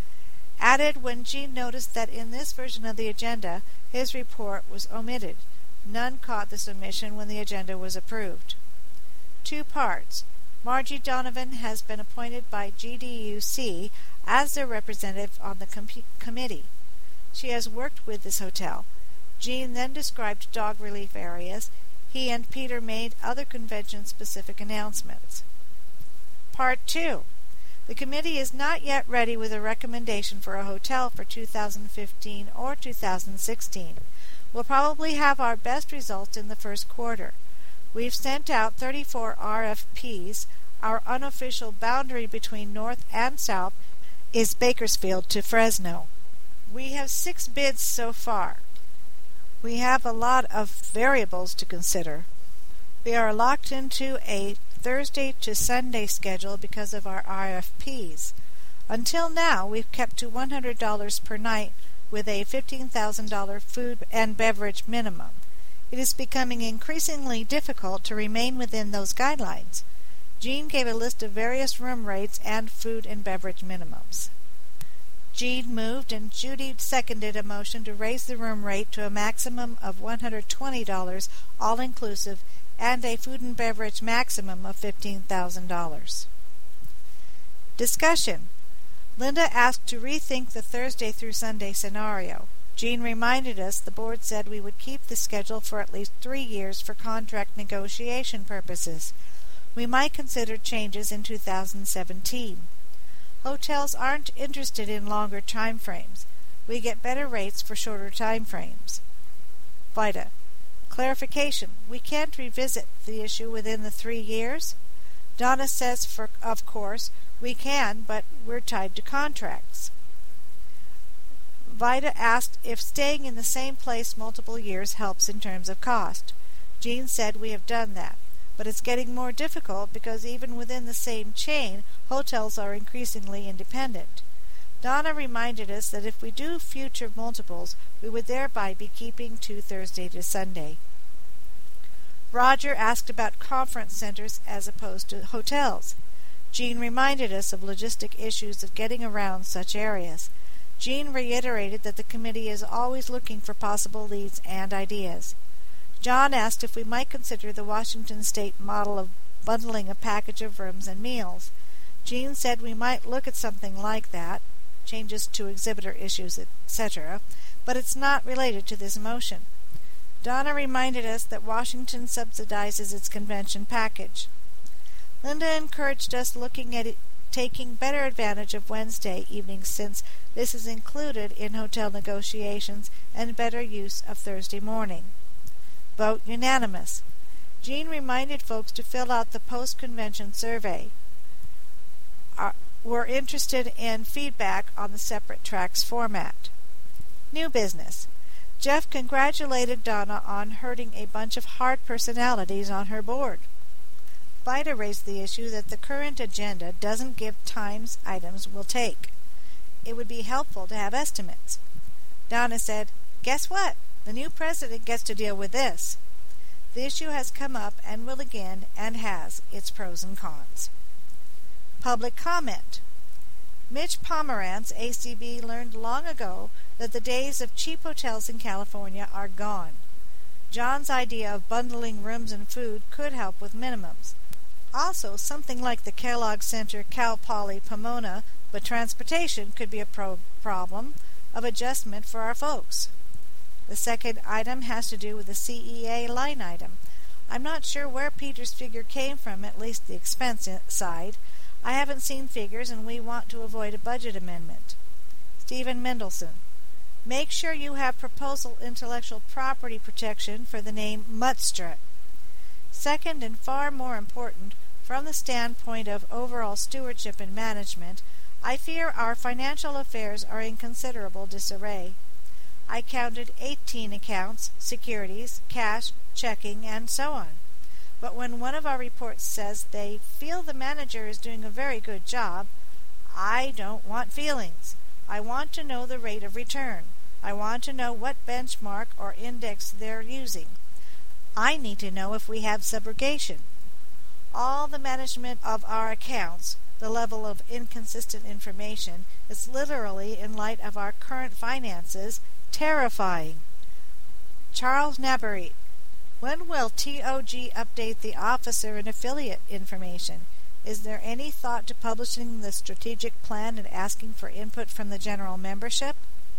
[SPEAKER 1] Added when Gene noticed that in this version of the agenda, his report was omitted. None caught this omission when the agenda was approved. Two parts. Margie Donovan has been appointed by G D U C as their representative on the com- committee. She has worked with this hotel. Gene then described dog relief areas. He and Peter made other convention-specific announcements. Part two. The committee is not yet ready with a recommendation for a hotel for two thousand fifteen or two thousand sixteen. We'll probably have our best results in the first quarter. We've sent out thirty-four R F Ps. Our unofficial boundary between North and South is Bakersfield to Fresno. We have six bids so far. We have a lot of variables to consider. We are locked into a Thursday to Sunday schedule because of our R F Ps. Until now, we've kept to one hundred dollars per night with a fifteen thousand dollars food and beverage minimum. It is becoming increasingly difficult to remain within those guidelines. Gene gave a list of various room rates and food and beverage minimums. Gene moved and Judy seconded a motion to raise the room rate to a maximum of one hundred twenty dollars all-inclusive and a food and beverage maximum of fifteen thousand dollars. Discussion. Linda asked to rethink the Thursday through Sunday scenario. Gene reminded us the board said we would keep the schedule for at least three years for contract negotiation purposes. We might consider changes in two thousand seventeen. Hotels aren't interested in longer time frames. We get better rates for shorter time frames. Vida. Clarification. We can't revisit the issue within the three years? Donna says, for, of course, we can, but we're tied to contracts. Vida asked if staying in the same place multiple years helps in terms of cost. Gene said we have done that, but it's getting more difficult because even within the same chain, hotels are increasingly independent. Donna reminded us that if we do future multiples, we would thereby be keeping to Thursday to Sunday. Roger asked about conference centers as opposed to hotels. Gene reminded us of logistic issues of getting around such areas. Gene reiterated that the committee is always looking for possible leads and ideas. John asked if we might consider the Washington State model of bundling a package of rooms and meals. Gene said we might look at something like that, changes to exhibitor issues, et cetera, but it's not related to this motion. Donna reminded us that Washington subsidizes its convention package. Linda encouraged us looking at it, taking better advantage of Wednesday evenings since this is included in hotel negotiations and better use of Thursday morning. Vote unanimous. Gene reminded folks to fill out the post-convention survey. Are, we're interested in feedback on the separate tracks format. New business. Jeff congratulated Donna on herding a bunch of hard personalities on her board. Vida raised the issue that the current agenda doesn't give times items will take. It would be helpful to have estimates. Donna said, "Guess what? The new president gets to deal with this." The issue has come up and will again, and has, its pros and cons. Public comment. Mitch Pomerantz, A C B, learned long ago that the days of cheap hotels in California are gone. John's idea of bundling rooms and food could help with minimums. Also, something like the Kellogg Center Cal Poly Pomona, but transportation could be a pro- problem of adjustment for our folks. The second item has to do with the C E A line item. I'm not sure where Peter's figure came from, at least the expense side. I haven't seen figures, and we want to avoid a budget amendment. Stephen Mendelson. Make sure you have proposal intellectual property protection for the name Muttstrut. Second, and far more important, from the standpoint of overall stewardship and management, I fear our financial affairs are in considerable disarray. I counted eighteen accounts, securities, cash, checking, and so on. But when one of our reports says they feel the manager is doing a very good job, I don't want feelings. I want to know the rate of return. I want to know what benchmark or index they're using. I need to know if we have subrogation. All the management of our accounts, the level of inconsistent information, is literally, in light of our current finances, terrifying. Charles Nabarete. When will T O G update the officer and affiliate information? Is there any thought to publishing the strategic plan and asking for input from the general membership?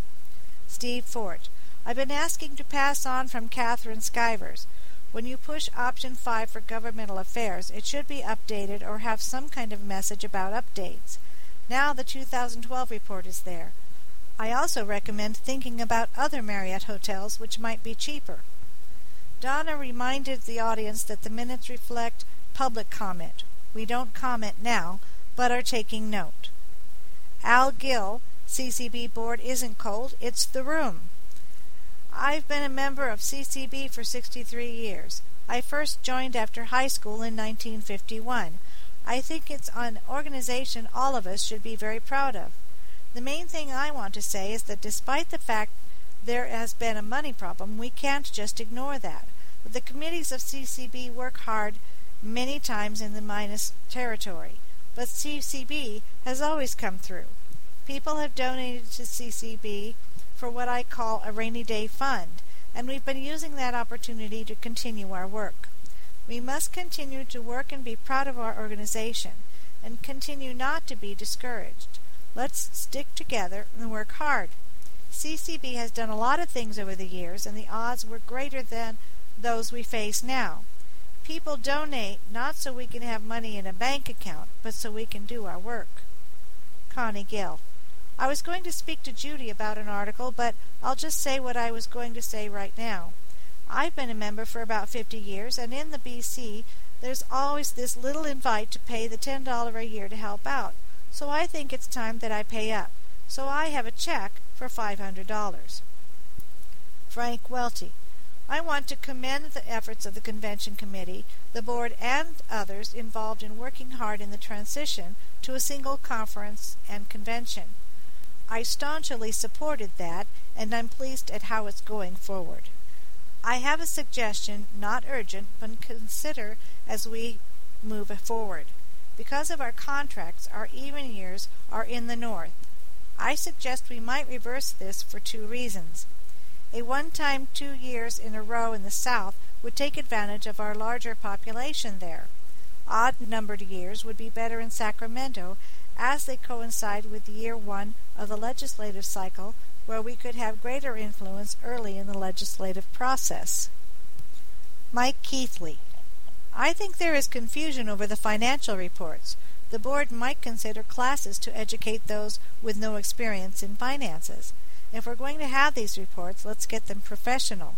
[SPEAKER 1] Steve Fort. I've been asking to pass on from Catherine Skivers. When you push option five for governmental affairs, it should be updated or have some kind of message about updates. Now the two thousand twelve report is there. I also recommend thinking about other Marriott hotels which might be cheaper. Donna reminded the audience that the minutes reflect public comment. We don't comment now, but are taking note. Al Gill, C C B board isn't cold, it's the room. I've been a member of C C B for sixty-three years. I first joined after high school in nineteen fifty-one. I think it's an organization all of us should be very proud of. The main thing I want to say is that despite the fact there has been a money problem, we can't just ignore that. But the committees of C C B work hard many times in the minus territory, but C C B has always come through. People have donated to C C B for what I call a rainy day fund, and we've been using that opportunity to continue our work. We must continue to work and be proud of our organization, and continue not to be discouraged. Let's stick together and work hard. C C B has done a lot of things over the years, and the odds were greater than those we face now. People donate not so we can have money in a bank account, but so we can do our work. Connie Gill. I was going to speak to Judy about an article, but I'll just say what I was going to say right now. I've been a member for about fifty years, and in the B C, there's always this little invite to pay the ten dollars a year to help out, so I think it's time that I pay up. So I have a check for five hundred dollars. Frank Welty. I want to commend the efforts of the Convention Committee, the Board, and others involved in working hard in the transition to a single conference and convention. I staunchly supported that, and I'm pleased at how it's going forward. I have a suggestion, not urgent, but consider as we move forward. Because of our contracts, our even years are in the north. I suggest we might reverse this for two reasons. A one-time two years in a row in the south would take advantage of our larger population there. Odd-numbered years would be better in Sacramento, as they coincide with year one of the legislative cycle, where we could have greater influence early in the legislative process. Mike Keithley. I think there is confusion over the financial reports. The board might consider classes to educate those with no experience in finances. If we're going to have these reports, let's get them professional.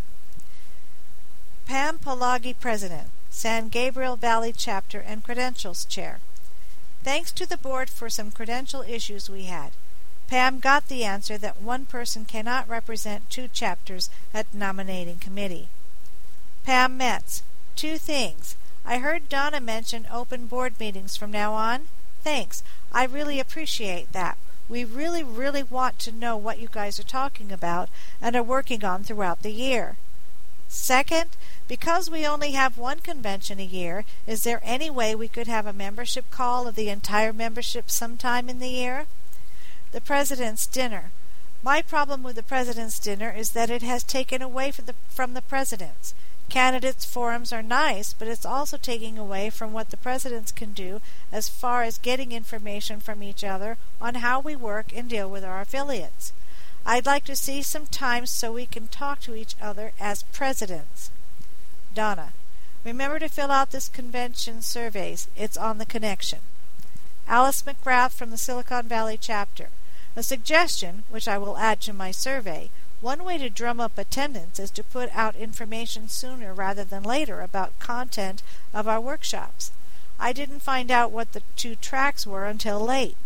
[SPEAKER 1] Pam Polagi, President, San Gabriel Valley Chapter and Credentials Chair. Thanks to the board for some credential issues we had. Pam got the answer that one person cannot represent two chapters at nominating committee. Pam Metz. Two things. I heard Donna mention open board meetings from now on. Thanks. I really appreciate that. We really, really want to know what you guys are talking about and are working on throughout the year. Second, because we only have one convention a year, is there any way we could have a membership call of the entire membership sometime in the year? The President's Dinner. My problem with the President's Dinner is that it has taken away from the, from the presidents. Candidates' forums are nice, but it's also taking away from what the presidents can do as far as getting information from each other on how we work and deal with our affiliates. I'd like to see some time so we can talk to each other as presidents. Donna. Remember to fill out this convention surveys. It's on the connection. Alice McGrath from the Silicon Valley Chapter. A suggestion, which I will add to my survey. One way to drum up attendance is to put out information sooner rather than later about content of our workshops. I didn't find out what the two tracks were until late.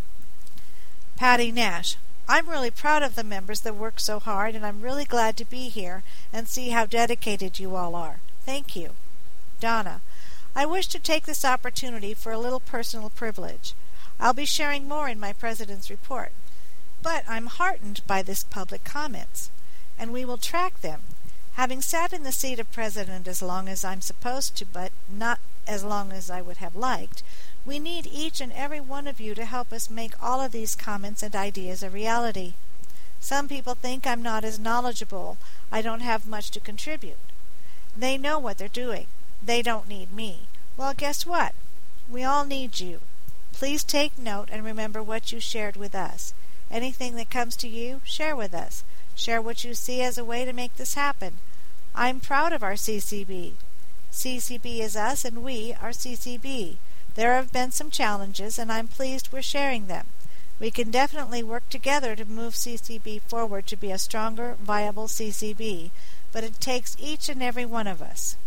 [SPEAKER 1] Patty Nash. I'm really proud of the members that work so hard, and I'm really glad to be here and see how dedicated you all are. Thank you. Donna. I wish to take this opportunity for a little personal privilege. I'll be sharing more in my President's report. But I'm heartened by this public comments, and we will track them. Having sat in the seat of President as long as I'm supposed to, but not as long as I would have liked, we need each and every one of you to help us make all of these comments and ideas a reality. Some people think I'm not as knowledgeable. I don't have much to contribute. They know what they're doing. They don't need me. Well, guess what? We all need you. Please take note and remember what you shared with us. Anything that comes to you, share with us. Share what you see as a way to make this happen. I'm proud of our C C B. C C B is us and we are C C B. There have been some challenges and I'm pleased we're sharing them. We can definitely work together to move C C B forward to be a stronger, viable C C B, but it takes each and every one of us.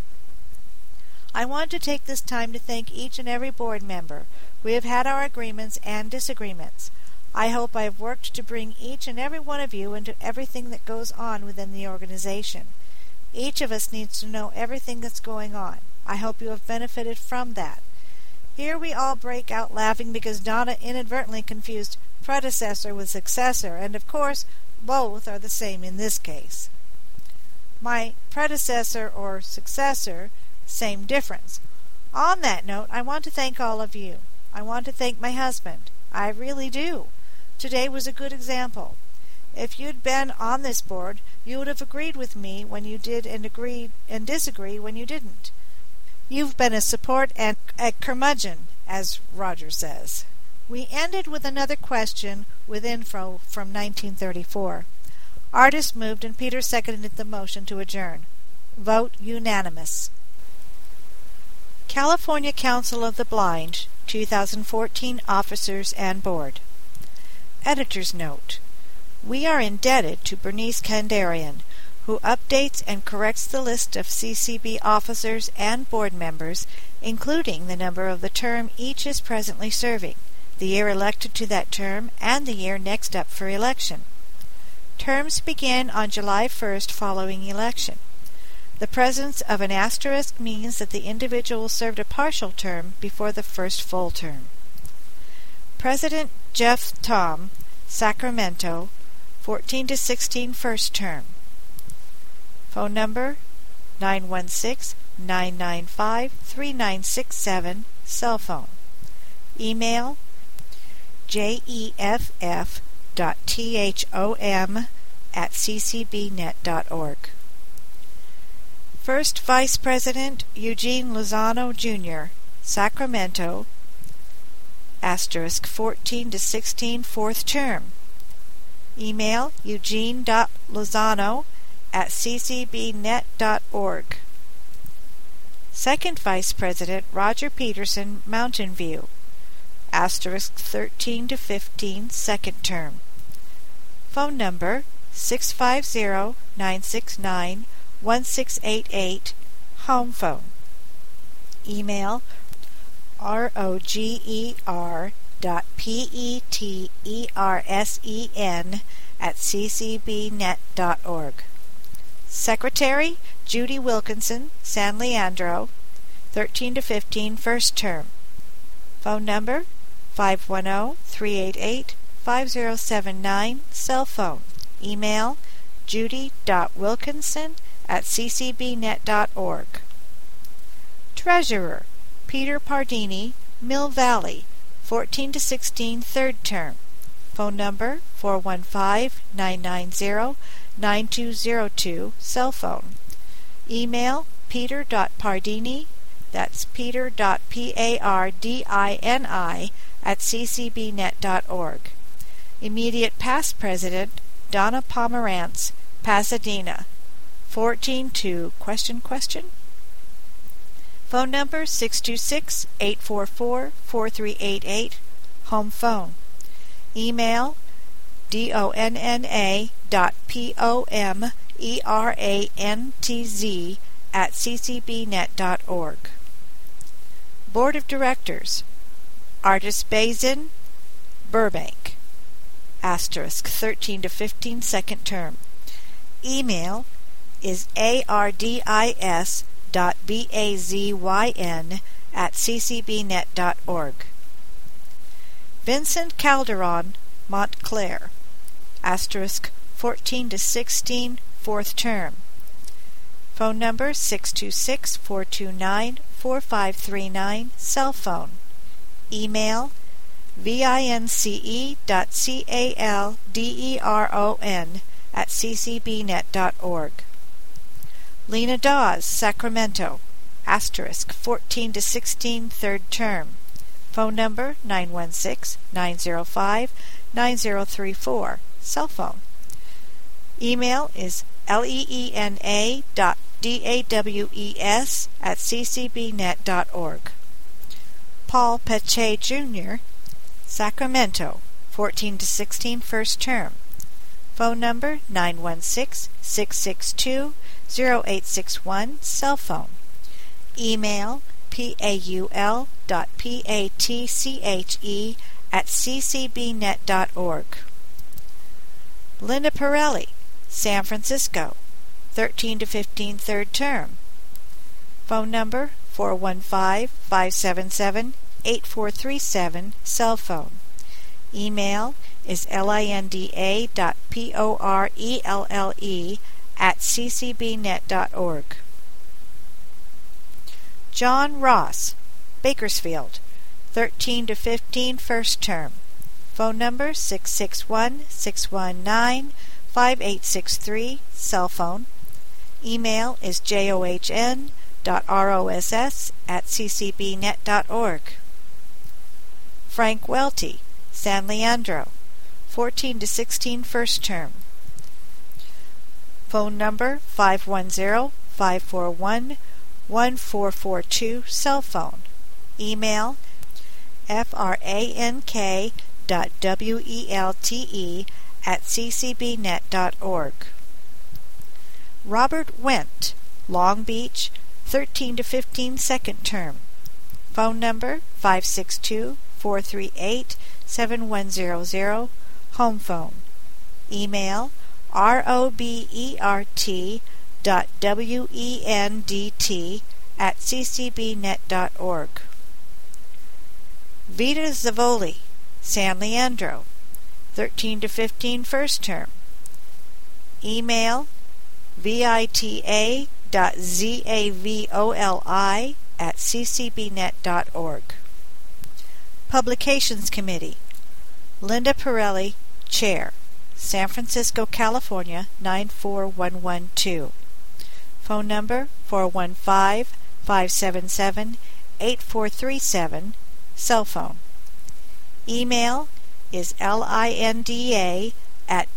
[SPEAKER 1] I want to take this time to thank each and every board member. We have had our agreements and disagreements. I hope I have worked to bring each and every one of you into everything that goes on within the organization. Each of us needs to know everything that's going on. I hope you have benefited from that. Here we all break out laughing because Donna inadvertently confused predecessor with successor, and of course, both are the same in this case. My predecessor or successor, same difference. On that note, I want to thank all of you. I want to thank my husband. I really do. Today was a good example. If you'd been on this board, you would have agreed with me when you did and agreed and disagree when you didn't. You've been a support and a curmudgeon, as Roger says. We ended with another question with info from nineteen thirty-four. Artist moved and Peter seconded the motion to adjourn. Vote unanimous. California Council of the Blind, two thousand fourteen Officers and Board. Editor's Note. We are indebted to Bernice Kandarian, who updates and corrects the list of C C B officers and board members, including the number of the term each is presently serving, the year elected to that term, and the year next up for election. Terms begin on July first following election. The presence of an asterisk means that the individual served a partial term before the first full term. President Jeff Tom, Sacramento, fourteen to sixteen first term. Phone number nine one six, nine nine five, three nine six seven, cell phone. Email jeff dot thom at c c b net dot org. First Vice President Eugene Lozano, Junior, Sacramento, asterisk fourteen to sixteen fourth term. Email eugene dot lozano at c c b net dot org. Second Vice President Roger Peterson, Mountain View, asterisk thirteen to fifteen second term. Phone number six five zero, nine six nine, one six eight eight, home phone. Email roger dot petersen at c c b net dot org. Secretary Judy Wilkinson, San Leandro, thirteen to fifteen first term. Phone number five one zero, three eight eight, five zero seven nine, cell phone. Email judy dot wilkinson at c c b net dot org. Treasurer Peter Pardini, Mill Valley, fourteen to sixteen third term. Phone number four one five, nine nine zero, nine two zero two, cell phone. Email peter dot pardini, that's peter dot pardini at c c b net dot org. Immediate past president Donna Pomerantz, Pasadena, fourteen to question question. Phone number six two six, eight four four, four three eight eight, home phone. Email donna dot pomerantz at c c b net dot org. Board of Directors Artist Bazin, Burbank, asterisk thirteen to fifteen second term. Email is ardis dot bazyn at c c b net dot org. Vincent Calderon, Montclair, asterisk fourteen to sixteen fourth term. Phone number six two six, four two nine, four five three nine, cell phone. Email vince dot calderon at c c b net dot org. Lena Dawes, Sacramento, asterisk fourteen to sixteen third term. Phone number nine one six, nine zero five, nine zero three four. Cell phone. Email is leena dot dawes at ccbnet dot org. Paul Pache Junior, Sacramento, fourteen to sixteen, first term. Phone number nine one six, six six two, zero eight six one. Cell phone. Email paul dot patche at ccbnet dot org. Linda Pirelli, San Francisco, thirteen to fifteen, third term. Phone number four one five, five seven seven, eight four three seven. Cell phone. Email is linda dot porelle at ccbnet dot org. John Ross, Bakersfield, thirteen to fifteen, first term. Phone number six six one, six one nine, five eight six three. Cell phone. Email is john dot ross at ccbnet dot org. Frank Welty, San Leandro, fourteen to sixteen, first term. Phone number five one zero, five four one, one four four two. Cell phone. Email frank dot welte at ccbnet dot org. Robert Wendt, Long Beach, thirteen to fifteen, second term. Phone number five six two, four three eight, seven one zero zero. Home phone. Email robert dot wendt at ccbnet dot org. Vita Zavoli, San Leandro, thirteen to fifteen, first term. Email vita dot zavoli at ccbnet dot org. Publications Committee. Linda Pirelli, Chair, San Francisco, California, nine four one one two. Phone number four one five, five seven seven, eight four three seven. Cell phone. Email is linda at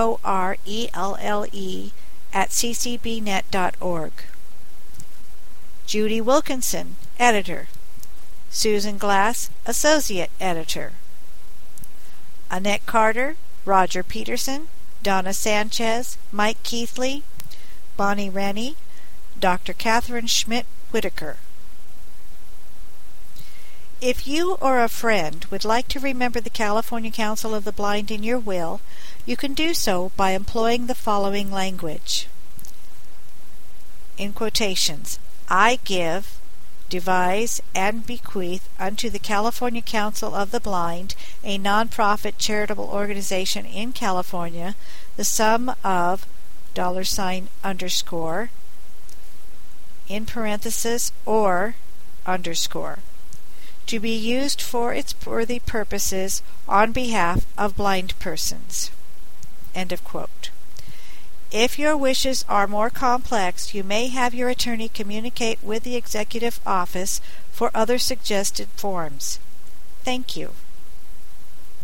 [SPEAKER 1] porelle at ccbnet dot org. Judy Wilkinson, Editor. Susan Glass, Associate Editor. Annette Carter, Roger Peterson, Donna Sanchez, Mike Keithley, Bonnie Rennie, Doctor Catherine Schmidt Whitaker. If you or a friend would like to remember the California Council of the Blind in your will, you can do so by employing the following language. In quotations, I give, devise, and bequeath unto the California Council of the Blind, a non-profit charitable organization in California, the sum of dollar sign underscore, in parenthesis, or underscore, to be used for its worthy purposes on behalf of blind persons. End of quote. If your wishes are more complex, you may have your attorney communicate with the Executive Office for other suggested forms. Thank you.